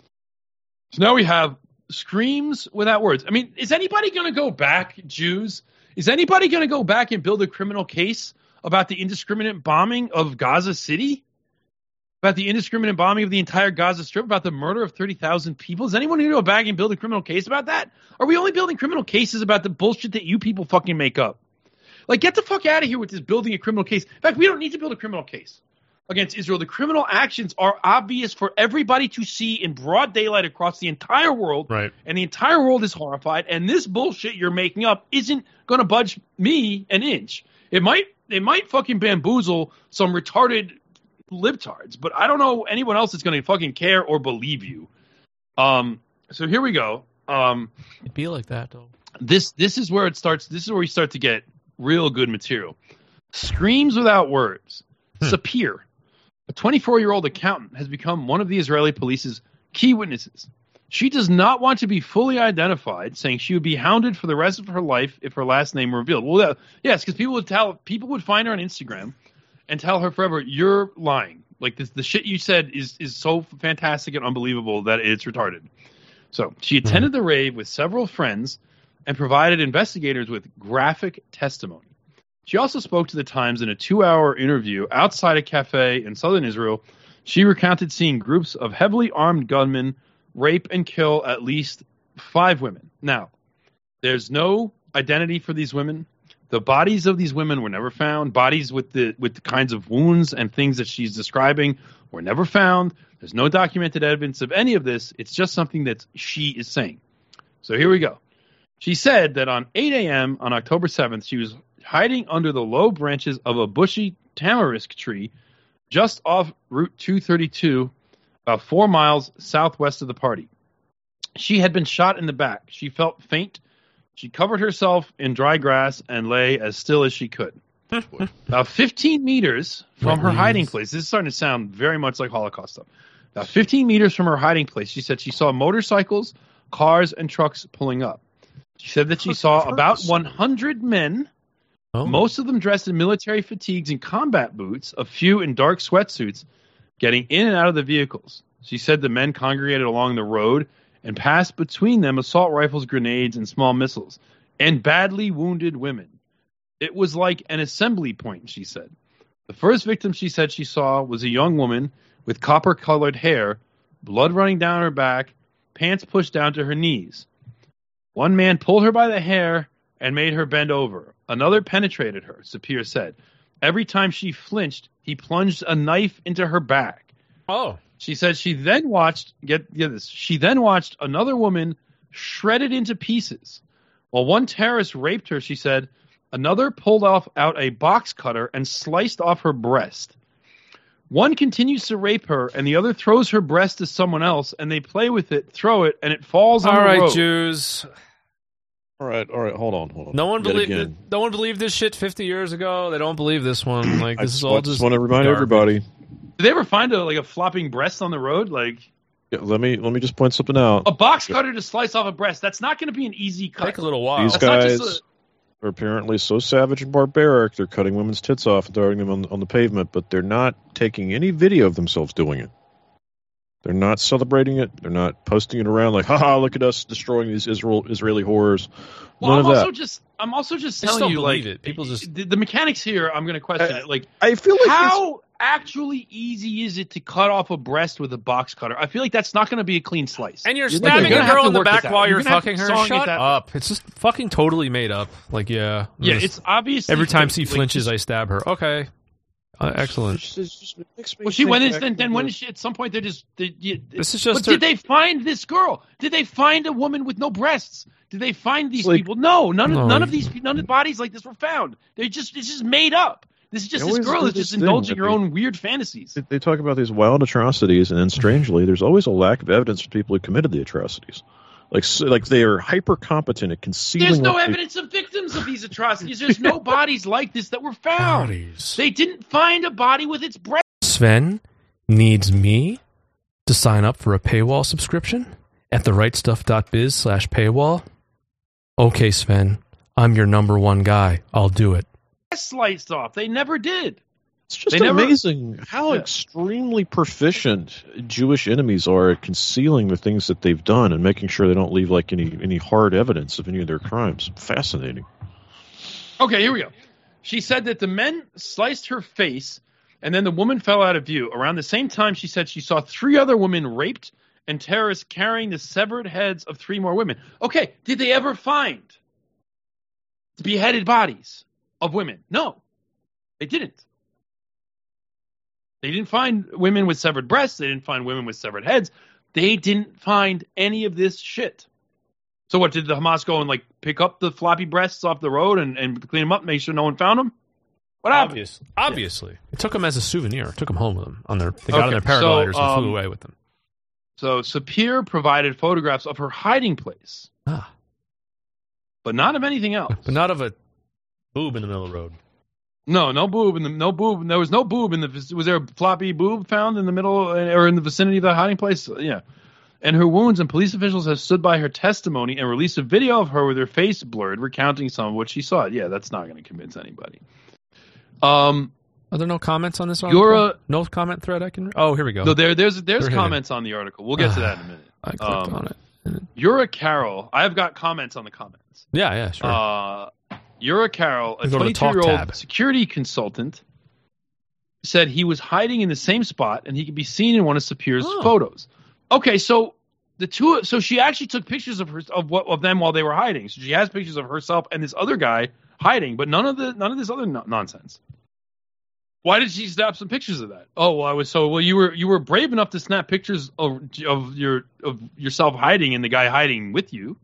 So now we have screams without words. I mean, is anybody going to go back, Jews? Is anybody going to go back and build a criminal case about the indiscriminate bombing of Gaza City? About the indiscriminate bombing of the entire Gaza Strip, about the murder of thirty thousand people? Is anyone going to go back and build a criminal case about that? Are we only building criminal cases about the bullshit that you people fucking make up? Like, get the fuck out of here with this building a criminal case. In fact, we don't need to build a criminal case against Israel. The criminal actions are obvious for everybody to see in broad daylight across the entire world. Right. And the entire world is horrified. And this bullshit you're making up isn't going to budge me an inch. It might, it might fucking bamboozle some retarded libtards, but I don't know anyone else that's going to fucking care or believe you. Um, so here we go. Um, It'd be like that, though. This this is where it starts. This is where we start to get real good material. Screams without words. Hmm. Sapir, a twenty-four-year-old accountant, has become one of the Israeli police's key witnesses. She does not want to be fully identified, saying she would be hounded for the rest of her life if her last name were revealed. Well, that, yes, because people would tell people would find her on Instagram and tell her forever, you're lying. Like, this, the shit you said is is so fantastic and unbelievable that it's retarded. So she attended the rave with several friends and provided investigators with graphic testimony. She also spoke to the Times in a two-hour interview outside a cafe in southern Israel. She recounted seeing groups of heavily armed gunmen rape and kill at least five women. Now, there's no identity for these women. The bodies of these women were never found. Bodies with the with the kinds of wounds and things that she's describing were never found. There's no documented evidence of any of this. It's just something that she is saying. So here we go. She said that on eight a.m. on October seventh, she was hiding under the low branches of a bushy tamarisk tree just off Route two thirty-two, about four miles southwest of the party. She had been shot in the back. She felt faint. She covered herself in dry grass and lay as still as she could. About fifteen meters from her hiding place, this is starting to sound very much like Holocaust stuff. About fifteen meters from her hiding place, she said she saw motorcycles, cars, and trucks pulling up. She said that she saw about one hundred men, oh. most of them dressed in military fatigues and combat boots, a few in dark sweatsuits, getting in and out of the vehicles. She said the men congregated along the road and passed between them assault rifles, grenades, and small missiles, and badly wounded women. It was like an assembly point, she said. The first victim she said she saw was a young woman with copper-colored hair, blood running down her back, pants pushed down to her knees. One man pulled her by the hair and made her bend over. Another penetrated her, Sapir said. Every time she flinched, he plunged a knife into her back. Oh. She said she then watched, get, get this, she then watched another woman shredded into pieces. While one terrorist raped her, she said, another pulled off out a box cutter and sliced off her breast. One continues to rape her, and the other throws her breast to someone else, and they play with it, throw it, and it falls on all the right, road. Jews. All right, all right, hold on, hold on. No one Yet believed. again. No one believed this shit fifty years ago. They don't believe this one. Like I this just, is all want- just. just want to remind garbage. everybody. Did they ever find a like a flopping breast on the road? Like Yeah, let me let me just point something out. a box cutter to slice off a breast. That's not going to be an easy cut. Take a little while. These That's not guys just are apparently so savage and barbaric. They're cutting women's tits off and throwing them on, on the pavement, but they're not taking any video of themselves doing it. They're not celebrating it. They're not posting it around like, haha, look at us destroying these Israel Israeli horrors. Well, None I'm of that. also just I'm also just I just telling don't you, like, believe it. People just- the, the mechanics here. I'm going to question I- it. Like, I feel like how actually easy is it to cut off a breast with a box cutter? I feel like that's not going to be a clean slice. And you're Like, stabbing gonna a have girl to in the work it back out. while you're gonna have to fucking her. song it Shut that- up! It's just fucking totally made up. Like, yeah, Yeah, just- it's obviously every time fake. she Like, flinches, just- I stab her. Okay, uh, excellent. It's just- it's just- it makes me Well, she think went in, back then, to then the- when is she, at some point they just they, you, This is just But her- did they find this girl? Did they find a woman with no breasts? Did they find these It's like- people? No, none of No. none of these none of the bodies like this were found. They just it's just made up. This is just They this always girl do is just this thing indulging that her they- own weird fantasies. They, they talk about these wild atrocities, and then strangely, there's always a lack of evidence for people who committed the atrocities. Like, so, like they are hyper competent at concealing. There's no what they- evidence of victims of these atrocities. There's no bodies like this that were found. Bodies. They didn't find a body with its breast. Sven needs me to sign up for a paywall subscription at therightstuff.biz slash paywall. Okay, Sven, I'm your number one guy. I'll do it. Sliced off. They never did. It's just They never- amazing how Yeah. extremely proficient Jewish enemies are at concealing the things that they've done and making sure they don't leave like any any hard evidence of any of their crimes. Fascinating. Okay, here we go. She said that the men sliced her face, and then the woman fell out of view. Around the same time, she said she saw three other women raped and terrorists carrying the severed heads of three more women. Okay, did they ever find beheaded bodies of women? No, they didn't. They didn't find women with severed breasts. They didn't find women with severed heads. They didn't find any of this shit. So what, did the Hamas go and like pick up the floppy breasts off the road and, and clean them up, make sure no one found them? What happened? Obvious, obviously, it took them as a souvenir. Took them home with them on their. They got on Okay, their paragliders so, and um, flew away with them. So Sapir provided photographs of her hiding place, Ah, but not of anything else. but not of a boob in the middle of the road. No, no boob in the no boob. There was no boob in the. Was there a floppy boob found in the middle or in the vicinity of the hiding place? Yeah. And her wounds, and police officials have stood by her testimony and released a video of her with her face blurred, recounting some of what she saw. Yeah, that's not going to convince anybody. Um, Are there no comments on this article? You're a- no comment thread I can. Oh, here we go. no, there, there's there's They're hidden. comments on the article. We'll get to that in a minute. I clicked Um, on it. Yura Carroll. I've got comments on the comments. Yeah, yeah, sure. Uh, Yura Carroll, a Go to the talk twenty-two-year-old tab. security consultant, said he was hiding in the same spot and he could be seen in one of Sapir's Oh. photos. Okay, so the two, so she actually took pictures of her of what of them while they were hiding. So she has pictures of herself and this other guy hiding, but none of the none of this other no- nonsense. Why did she snap some pictures of that? Oh, well, I was so well. You were you were brave enough to snap pictures of of your of yourself hiding and the guy hiding with you.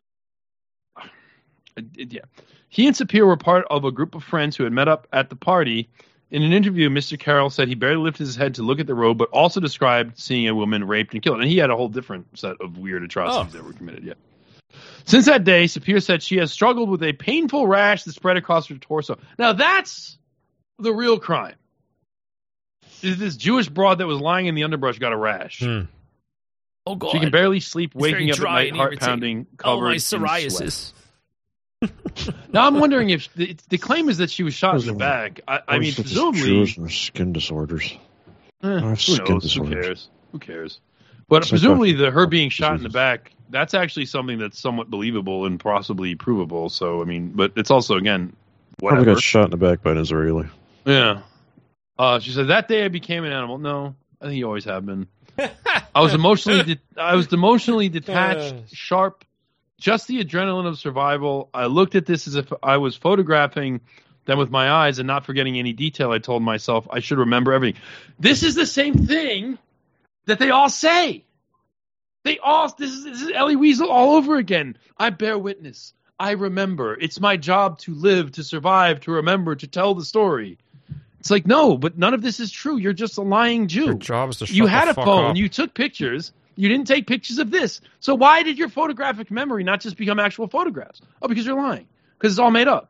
Yeah, he and Sapir were part of a group of friends who had met up at the party. In an interview, Mister Carroll said he barely lifted his head to look at the road, but also described seeing a woman raped and killed. And he had a whole different set of weird atrocities Oh. that were committed. Yeah. Since that day, Sapir said she has struggled with a painful rash that spread across her torso. Now that's the real crime. Is this Jewish broad that was lying in the underbrush got a rash? Hmm. Oh God! She can barely sleep, It's very waking up at dry night, and heart irritating. pounding, Oh, covered my in sweat. psoriasis. Now I'm wondering if the, the claim is that she was shot in the back. I, I mean, presumably, Jews and skin disorders. eh, I have who skin knows? Who disorders. cares? Who cares? But It's like presumably, Doctor the her being shot in the diseases. back, that's actually something that's somewhat believable and possibly provable. So I mean, but it's also again, Probably whatever. got shot in the back by an Israeli. Yeah. Uh, she said that day I became an animal. No, I think you always have been. I was emotionally, de- I was emotionally detached, sharp, just the adrenaline of survival. I looked at this as if I was photographing them with my eyes and not forgetting any detail. I told myself I should remember everything. This is the same thing that they all say. They all. This is, this is Ellie Weasel all over again. I bear witness. I remember. It's my job to live, to survive, to remember, to tell the story. It's like, no, but none of this is true. You're just a lying Jew. Your job is to shut You the had a fuck phone. up. You took pictures. You didn't take pictures of this. So why did your photographic memory not just become actual photographs? Oh, because you're lying. Because it's all made up.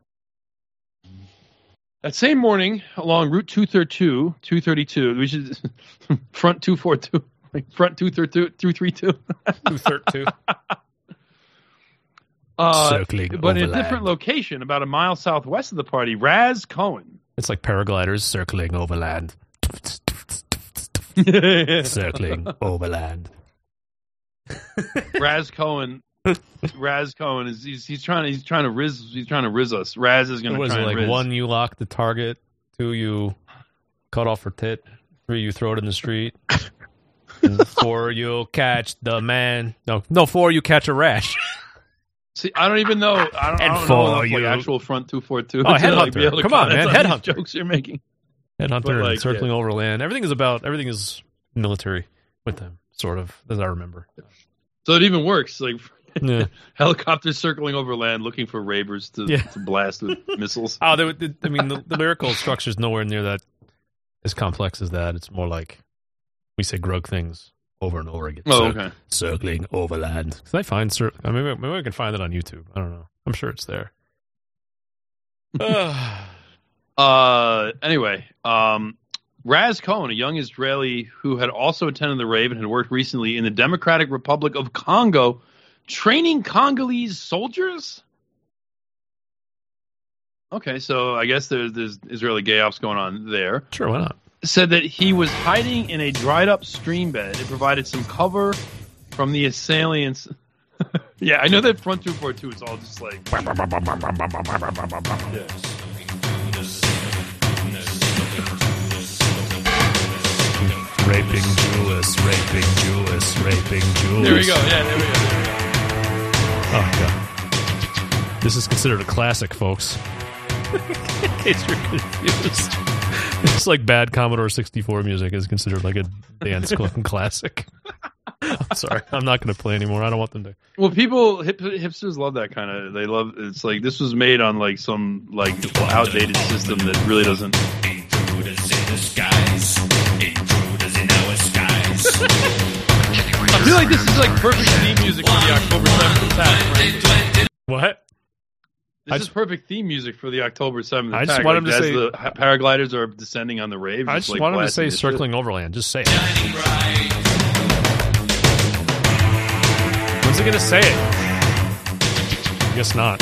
That same morning, along Route two thirty-two, two thirty-two, we should front two forty-two, like front two thirty-two, two thirty-two. two thirty-two. Uh, Circling but in a overland. different location, about a mile southwest of the party, Raz Cohen. It's like paragliders circling overland. Circling overland. Raz Cohen. Raz Cohen is he's, he's trying to he's trying to riz he's trying to riz us. Raz is going to What is try it and like? riz. One, you lock the target. Two, you cut off her tit. Three, you throw it in the street. And four, you'll catch the man. No, no. Four, you catch a rash. See, I don't even know. I don't, I And don't know for enough, like you. actual front two four two. Oh, to, like, be Headhunter. able to Come on, comment man. these Headhunter. Jokes you're making. Headhunter But, and like, circling yeah. overland. Everything is about. Everything is military with them, sort of, as I remember. So it even works. Like Yeah. helicopters circling over land looking for ravers to, Yeah. to blast with missiles. Oh, they, would- they, I mean, the, the lyrical structure is nowhere near that as complex as that. It's more like we say grug things over and over again. Oh, Cir- okay. Circling overland. Can I find? Cir- I mean, maybe, maybe I can find it on YouTube. I don't know. I'm sure it's there. Uh, anyway, um, Raz Cohen, a young Israeli who had also attended the rave and had worked recently in the Democratic Republic of Congo, training Congolese soldiers. Okay, so I guess there's, there's Israeli gay ops going on there. Sure, why not? Said that he was hiding in a dried up stream bed. It provided some cover from the assailants. Yeah, I know that front two four two is all just like. Yeah. Raping Jewess, raping Jewess, raping Jewess. There we go. Yeah, there we go. There we go. Oh, God. This is considered a classic, folks. In case you're confused. It's like bad Commodore sixty-four music is considered like a dance club classic. I'm sorry. I'm not going to play anymore. I don't want them to. Well, people hip, hipsters love that kind of. They love. It's like this was made on like some like outdated system that really doesn't. I feel like this is like perfect theme music for the October seventh attack. Right? What? This I is just- perfect theme music for the October seventh I attack. just wanted like, to as say- the ha- paragliders are descending on the rave. I it's, just like, wanted to blasting say this shit. circling overland. Just say it. When's he going to say it? I guess not.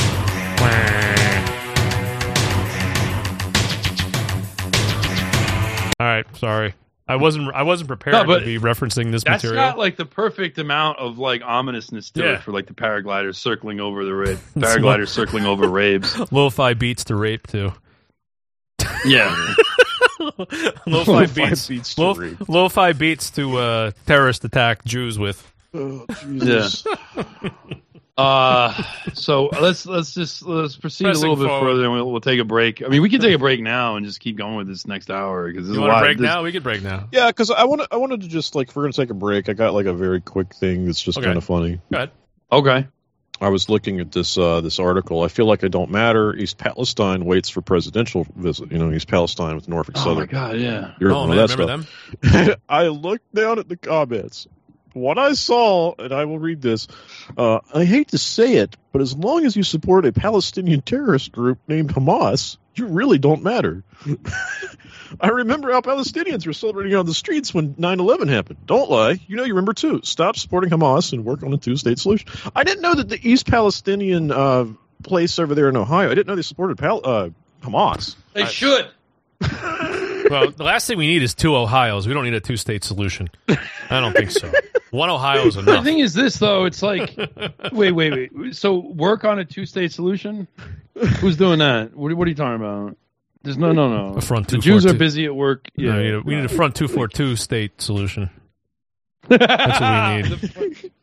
All right, sorry. I wasn't. I wasn't prepared No, but to be referencing this That's material. got like the perfect amount of like ominousness to Yeah. it for like the paragliders circling over the rape, paragliders circling over rapes. Lo-fi beats to rape too. Yeah. Lo-fi Lo-fi beats. beats to lo- rape. Lo-fi beats to uh, terrorist attack Jews with. Oh, Yeah. Uh, so let's let's just let's proceed Pressing a little bit forward. further, and we'll, we'll take a break. I mean, we can take a break now and just keep going with this next hour because this You is a want to lot. break this- now? We could break now. Yeah, because I want I wanted to just like if we're gonna take a break. I got like a very quick thing that's just Okay. kind of funny. Go ahead. Okay. I was looking at this uh, this article. I feel like I don't matter. East Palestine waits for presidential visit. You know, East Palestine with Norfolk Oh Southern. my God, yeah. You're Oh one man, of that remember stuff. them? I looked down at the comments. What I saw, and I will read this. Uh, I hate to say it, but as long as you support a Palestinian terrorist group named Hamas, you really don't matter. I remember how Palestinians were celebrating on the streets when nine eleven happened. Don't lie. You know you remember too. Stop supporting Hamas and work on a two-state solution. I didn't know that the East Palestinian uh, place over there in Ohio, I didn't know they supported Pal- uh, Hamas. They should. Well, the last thing we need is two Ohios. We don't need a two-state solution. I don't think so. One Ohio is The enough. thing is this, though. It's like, wait, wait, wait. So work on a two-state solution? Who's doing that? What, what are you talking about? There's no, no, no. A front the two Jews four are two. busy at work. No, Yeah, we, need a, we need a front two four two state solution. That's what we need.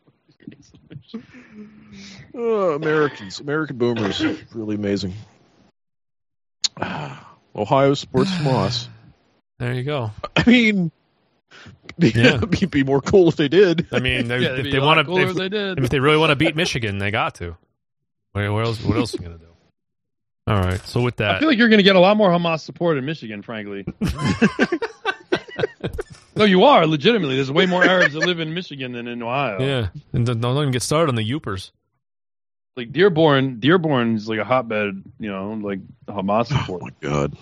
Oh, Americans, American boomers, really amazing. Ohio supports Hamas. There you go. I mean, Yeah. it'd be more cool if they did. I mean, they- Yeah, if it'd be they a lot want cooler to, if they did. if they really want to beat Michigan, they got to. Where, where else? What else are you gonna do? All right. So with I that, feel like you're going to get a lot more Hamas support in Michigan, frankly. No, you are, legitimately. There's way more Arabs that live in Michigan than in Ohio. yeah, and don't don't even get started on the Yoopers. Like Dearborn, Dearborn's like a hotbed, you know, like Hamas support. Oh my god!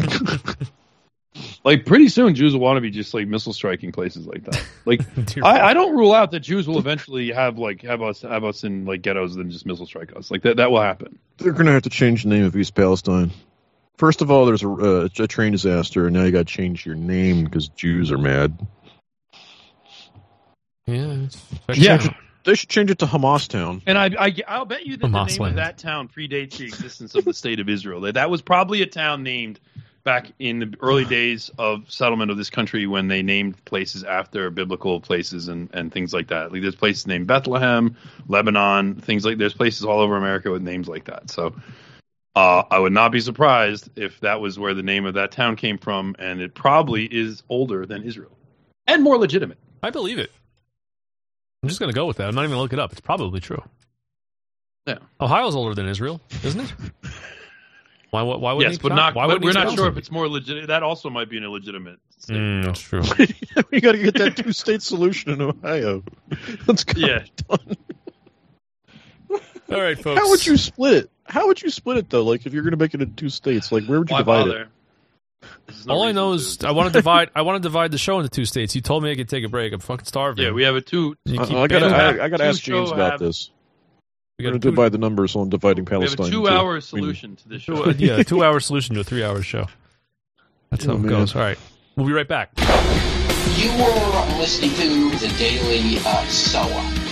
Like pretty soon, Jews will want to be just like missile striking places like that. Like I, I don't rule out that Jews will eventually have like have us have us in like ghettos and just missile strike us. Like that that will happen. They're going to have to change the name of East Palestine. First of all, there's a, uh, a train disaster, and now you got to change your name because Jews are mad. Yeah, it's, Yeah. Change it- They should change it to Hamas Town. And I, I I'll bet you that the Hamas name land. of that town predates the existence of the state of Israel. That that was probably a town named back in the early days of settlement of this country when they named places after biblical places and, and things like that. Like there's places named Bethlehem, Lebanon, things like there's places all over America with names like that. So uh, I would not be surprised if that was where the name of that town came from, and it probably is older than Israel and more legitimate. I believe it. I'm just gonna go with that. I'm not even gonna look it up. It's probably true. Yeah. Ohio's older than Israel, isn't it? Why? Why, why would Yes, but not. Why But would we're not sure if it's more legit. That also might be an illegitimate. State. Mm, that's true. We got to get that two-state solution in Ohio. Let's go. Yeah. All right, folks. How would you split it? How would you split it though? Like if you're going to make it into two states, like where would you Why divide bother? it? There's no All I reason know to. is I want to divide. I want to divide the show into two states. You told me I could take a break. I'm fucking starving. Yeah, we have a two. You Uh, keep I got to. bailing. I, I got to Two ask James show about have- this. We We're got going to two- divide the numbers on dividing We have a Palestine. into- two-hour I mean, solution to this show. Two, uh, yeah, a two-hour solution to a three-hour show. That's how Oh, it man. goes. All right, we'll be right back. You were listening to the Daily uh, S O A.